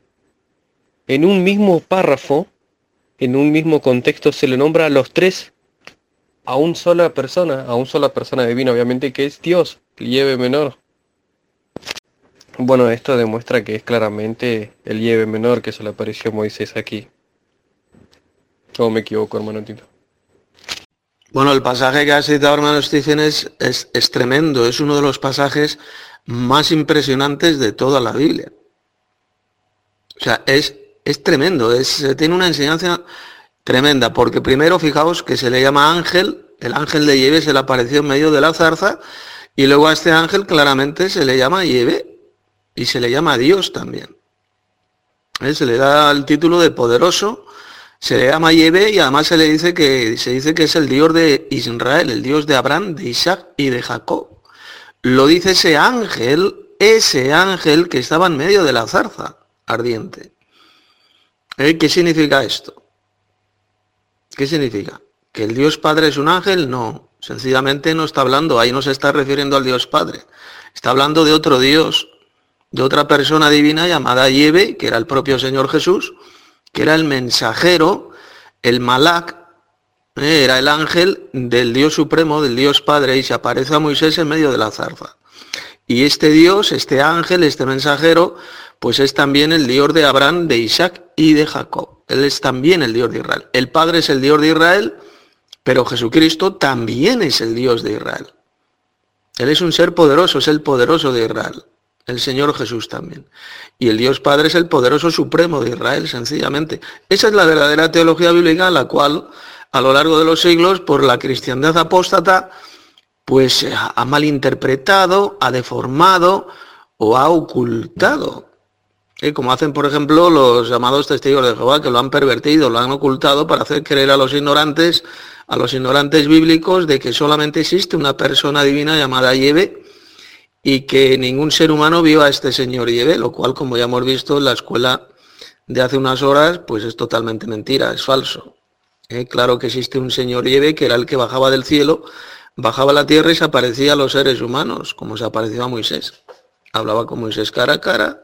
En un mismo párrafo, en un mismo contexto, se le nombra a los tres a una sola persona divina, obviamente, que es Dios, el Yahvé menor. Bueno, esto demuestra que es claramente el Yahvé menor que se le apareció a Moisés aquí. ¿O me equivoco, hermano Tito? Bueno, el pasaje que ha citado hermano Stephen es tremendo, es uno de los pasajes más impresionantes de toda la Biblia. O sea, es tremendo, tiene una enseñanza tremenda, porque primero fijaos que se le llama ángel, el ángel de Yahvé se le apareció en medio de la zarza, y luego a este ángel claramente se le llama Yahvé, y se le llama Dios también. Se le da el título de poderoso, se le llama Yahvé, y además se dice que es el Dios de Israel, el Dios de Abraham, de Isaac y de Jacob. Lo dice ese ángel que estaba en medio de la zarza ardiente. ¿Qué significa esto? ¿Qué significa? ¿Que el Dios Padre es un ángel? No, sencillamente no está hablando, ahí no se está refiriendo al Dios Padre. Está hablando de otro Dios, de otra persona divina llamada Yahvé, que era el propio Señor Jesús, que era el mensajero, el Malak, era el ángel del Dios Supremo, del Dios Padre, y se aparece a Moisés en medio de la zarza. Y este Dios, este ángel, este mensajero, pues es también el Dios de Abraham, de Isaac y de Jacob. Él es también el Dios de Israel. El Padre es el Dios de Israel, pero Jesucristo también es el Dios de Israel. Él es un ser poderoso, es el poderoso de Israel. El Señor Jesús también. Y el Dios Padre es el poderoso supremo de Israel, sencillamente. Esa es la verdadera teología bíblica, la cual, a lo largo de los siglos, por la cristiandad apóstata, pues ha malinterpretado, ha deformado o ha ocultado. Como hacen, por ejemplo, los llamados testigos de Jehová, que lo han pervertido, lo han ocultado para hacer creer a los ignorantes bíblicos, de que solamente existe una persona divina llamada Yahvé y que ningún ser humano vio a este señor Yahvé, lo cual, como ya hemos visto en la escuela de hace unas horas, pues es totalmente mentira, es falso. Claro que existe un señor Yahvé que era el que bajaba del cielo, bajaba a la tierra y se aparecía a los seres humanos, como se apareció a Moisés. Hablaba con Moisés cara a cara.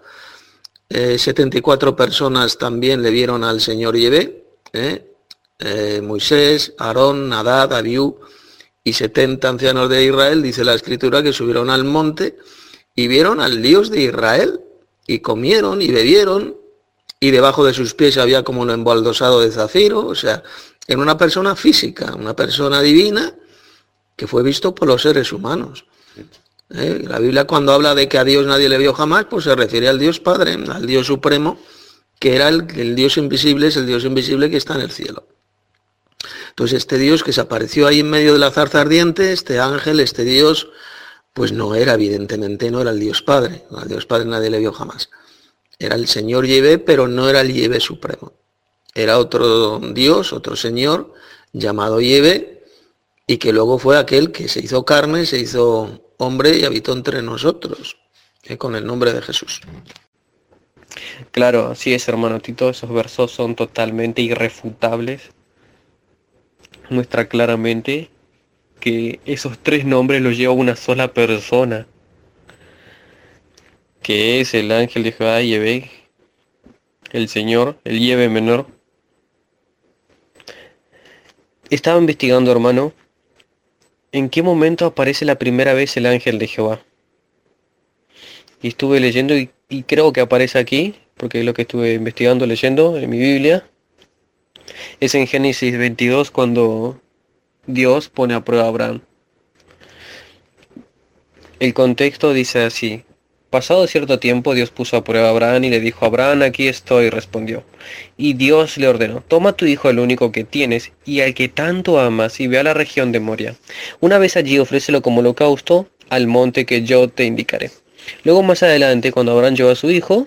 74 personas también le vieron al señor Yahvé. Moisés, Aarón, Nadab, Abiú y 70 ancianos de Israel, dice la escritura, que subieron al monte y vieron al Dios de Israel, y comieron y bebieron, y debajo de sus pies había como un embaldosado de zafiro. O sea, era una persona física, una persona divina, que fue visto por los seres humanos. La Biblia, cuando habla de que a Dios nadie le vio jamás, pues se refiere al Dios Padre, al Dios Supremo, que era el Dios invisible, es el Dios invisible que está en el cielo. Entonces este Dios que se apareció ahí en medio de la zarza ardiente, este ángel, este Dios, pues no era, evidentemente, no era el Dios Padre. Al Dios Padre nadie le vio jamás. Era el Señor Yahvé, pero no era el Yahvé Supremo. Era otro Dios, otro Señor, llamado Yahvé, y que luego fue aquel que se hizo carne, se hizo hombre y habitó entre nosotros, con el nombre de Jesús. Claro, así es, hermano Tito, esos versos son totalmente irrefutables. Muestra claramente que esos tres nombres los lleva una sola persona, que es el ángel de Jehová, Yahvé, el Señor, el Yahvé menor. Estaba investigando, hermano, en qué momento aparece la primera vez el ángel de Jehová. Y estuve leyendo y creo que aparece aquí, porque es lo que estuve investigando, leyendo en mi Biblia. Es en Génesis 22 cuando Dios pone a prueba a Abraham. El contexto dice así: pasado cierto tiempo, Dios puso a prueba a Abraham y le dijo: Abraham, aquí estoy, respondió. Y Dios le ordenó: toma tu hijo, el único que tienes, y al que tanto amas, y ve a la región de Moria. Una vez allí, ofrécelo como holocausto al monte que yo te indicaré. Luego más adelante, cuando Abraham llevó a su hijo,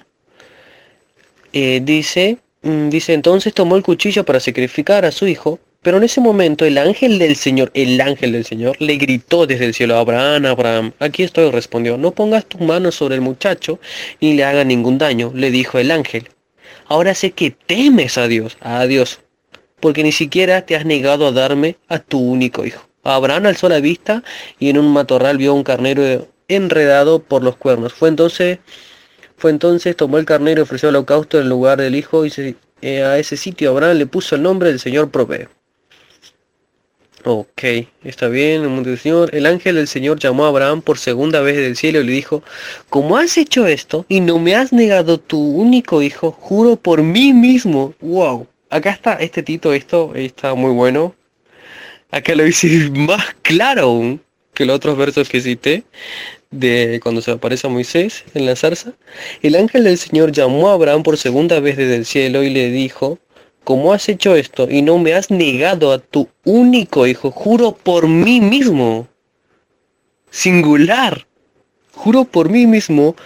dice, entonces tomó el cuchillo para sacrificar a su hijo. Pero en ese momento el ángel del Señor, le gritó desde el cielo: Abraham, Abraham, aquí estoy, respondió. No pongas tus manos sobre el muchacho ni le hagas ningún daño, le dijo el ángel. Ahora sé que temes a Dios, porque ni siquiera te has negado a darme a tu único hijo. Abraham alzó la vista y en un matorral vio un carnero enredado por los cuernos. Fue entonces tomó el carnero y ofreció el holocausto en lugar del hijo, y a ese sitio Abraham le puso el nombre del Señor provee. Ok, está bien, el monte del Señor. El ángel del Señor llamó a Abraham por segunda vez del cielo y le dijo: como has hecho esto y no me has negado tu único hijo, juro por mí mismo. Wow, acá está este Tito, esto está muy bueno. Acá lo hice más claro aún que los otros versos que cité, de cuando se aparece a Moisés en la zarza. El ángel del Señor llamó a Abraham por segunda vez desde el cielo y le dijo: como has hecho esto y no me has negado a tu único hijo, juro por mí mismo. Singular. Juro por mí mismo,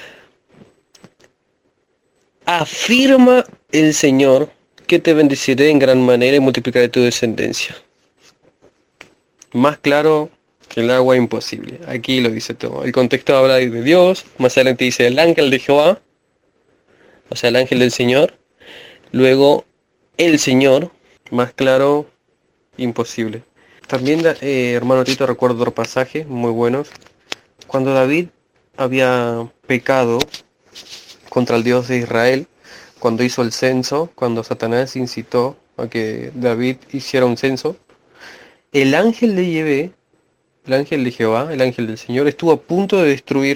afirma el Señor, que te bendeciré en gran manera y multiplicaré tu descendencia. Más claro que el agua, imposible. Aquí lo dice todo. El contexto habla de Dios. Más adelante dice el ángel de Jehová, o sea, el ángel del Señor. Luego el Señor. Más claro, imposible. También, hermano Tito, recuerdo otro pasaje muy buenos. Cuando David había pecado contra el Dios de Israel, cuando hizo el censo, cuando Satanás incitó a que David hiciera un censo, el ángel de Yahvé, el ángel de Jehová, el ángel del Señor, estuvo a punto de destruir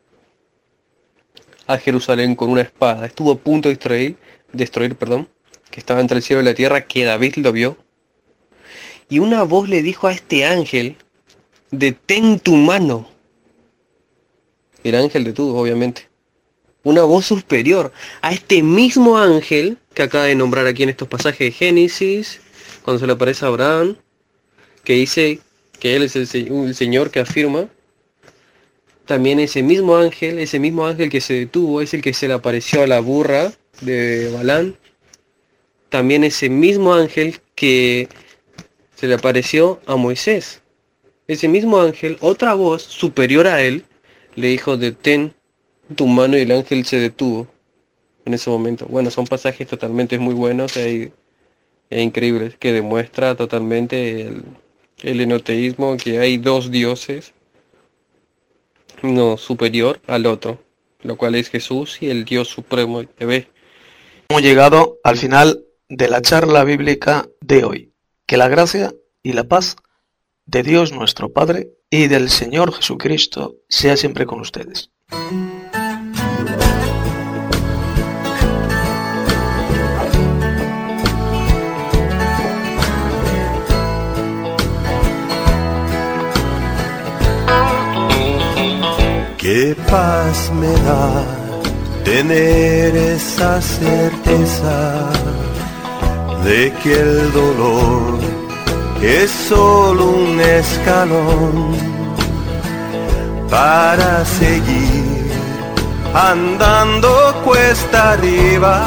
a Jerusalén con una espada. Estuvo a punto de destruir, que estaba entre el cielo y la tierra, que David lo vio. Y una voz le dijo a este ángel: detén tu mano. El ángel detuvo, obviamente. Una voz superior a este mismo ángel que acaba de nombrar aquí en estos pasajes de Génesis, cuando se le aparece a Abraham, que dice que él es el Señor que afirma. También ese mismo ángel que se detuvo, es el que se le apareció a la burra de Balán. También ese mismo ángel que se le apareció a Moisés. Ese mismo ángel, otra voz superior a él, le dijo: detén tu mano, y el ángel se detuvo en ese momento. Bueno, son pasajes totalmente muy buenos. Hay Es increíble, que demuestra totalmente el enoteísmo, que hay dos dioses, uno superior al otro, lo cual es Jesús y el Dios supremo, Yahvé. Hemos llegado al final de la charla bíblica de hoy. Que la gracia y la paz de Dios nuestro Padre y del Señor Jesucristo sea siempre con ustedes. Qué paz me da tener esa certeza de que el dolor es solo un escalón para seguir andando cuesta arriba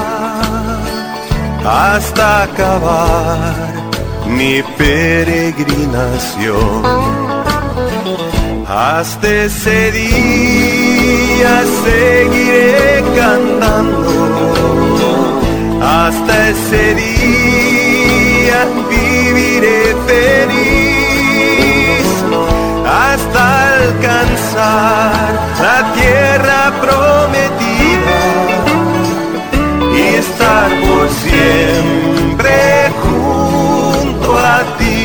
hasta acabar mi peregrinación. Hasta ese día seguiré cantando, hasta ese día viviré feliz, hasta alcanzar la tierra prometida y estar por siempre junto a ti.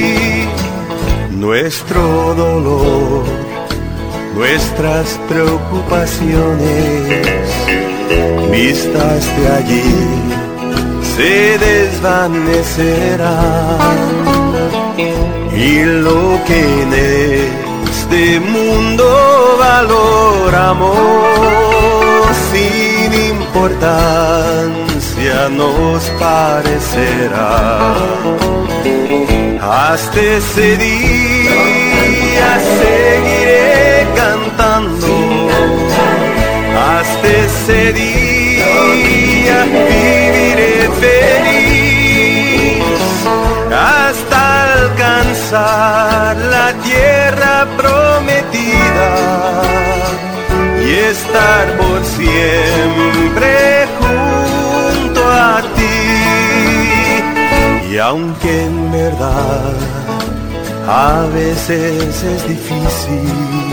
Nuestro dolor, nuestras preocupaciones, vistas de allí, se desvanecerán. Y lo que en este mundo valoramos, sin importancia nos parecerá. Hasta ese día seguiré cantando, hasta ese día viviré feliz, hasta alcanzar la tierra prometida y estar por siempre junto a ti. Y aunque en verdad a veces es difícil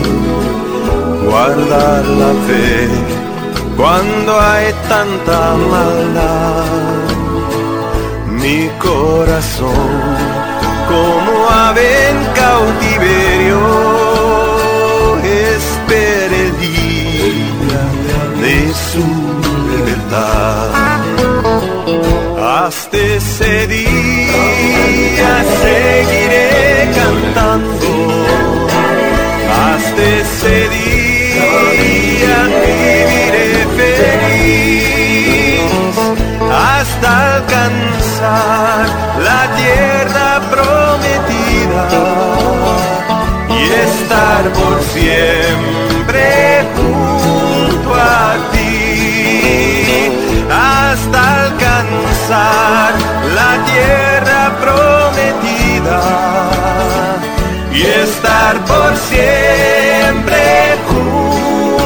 guardar la fe cuando hay tanta maldad, mi corazón como ave en cautiverio espera el día de su libertad. Hasta ese día seguiré cantando, hasta ese día viviré feliz, hasta alcanzar la tierra prometida y estar por siempre junto a ti, hasta alcanzar la tierra prometida y estar por siempre junto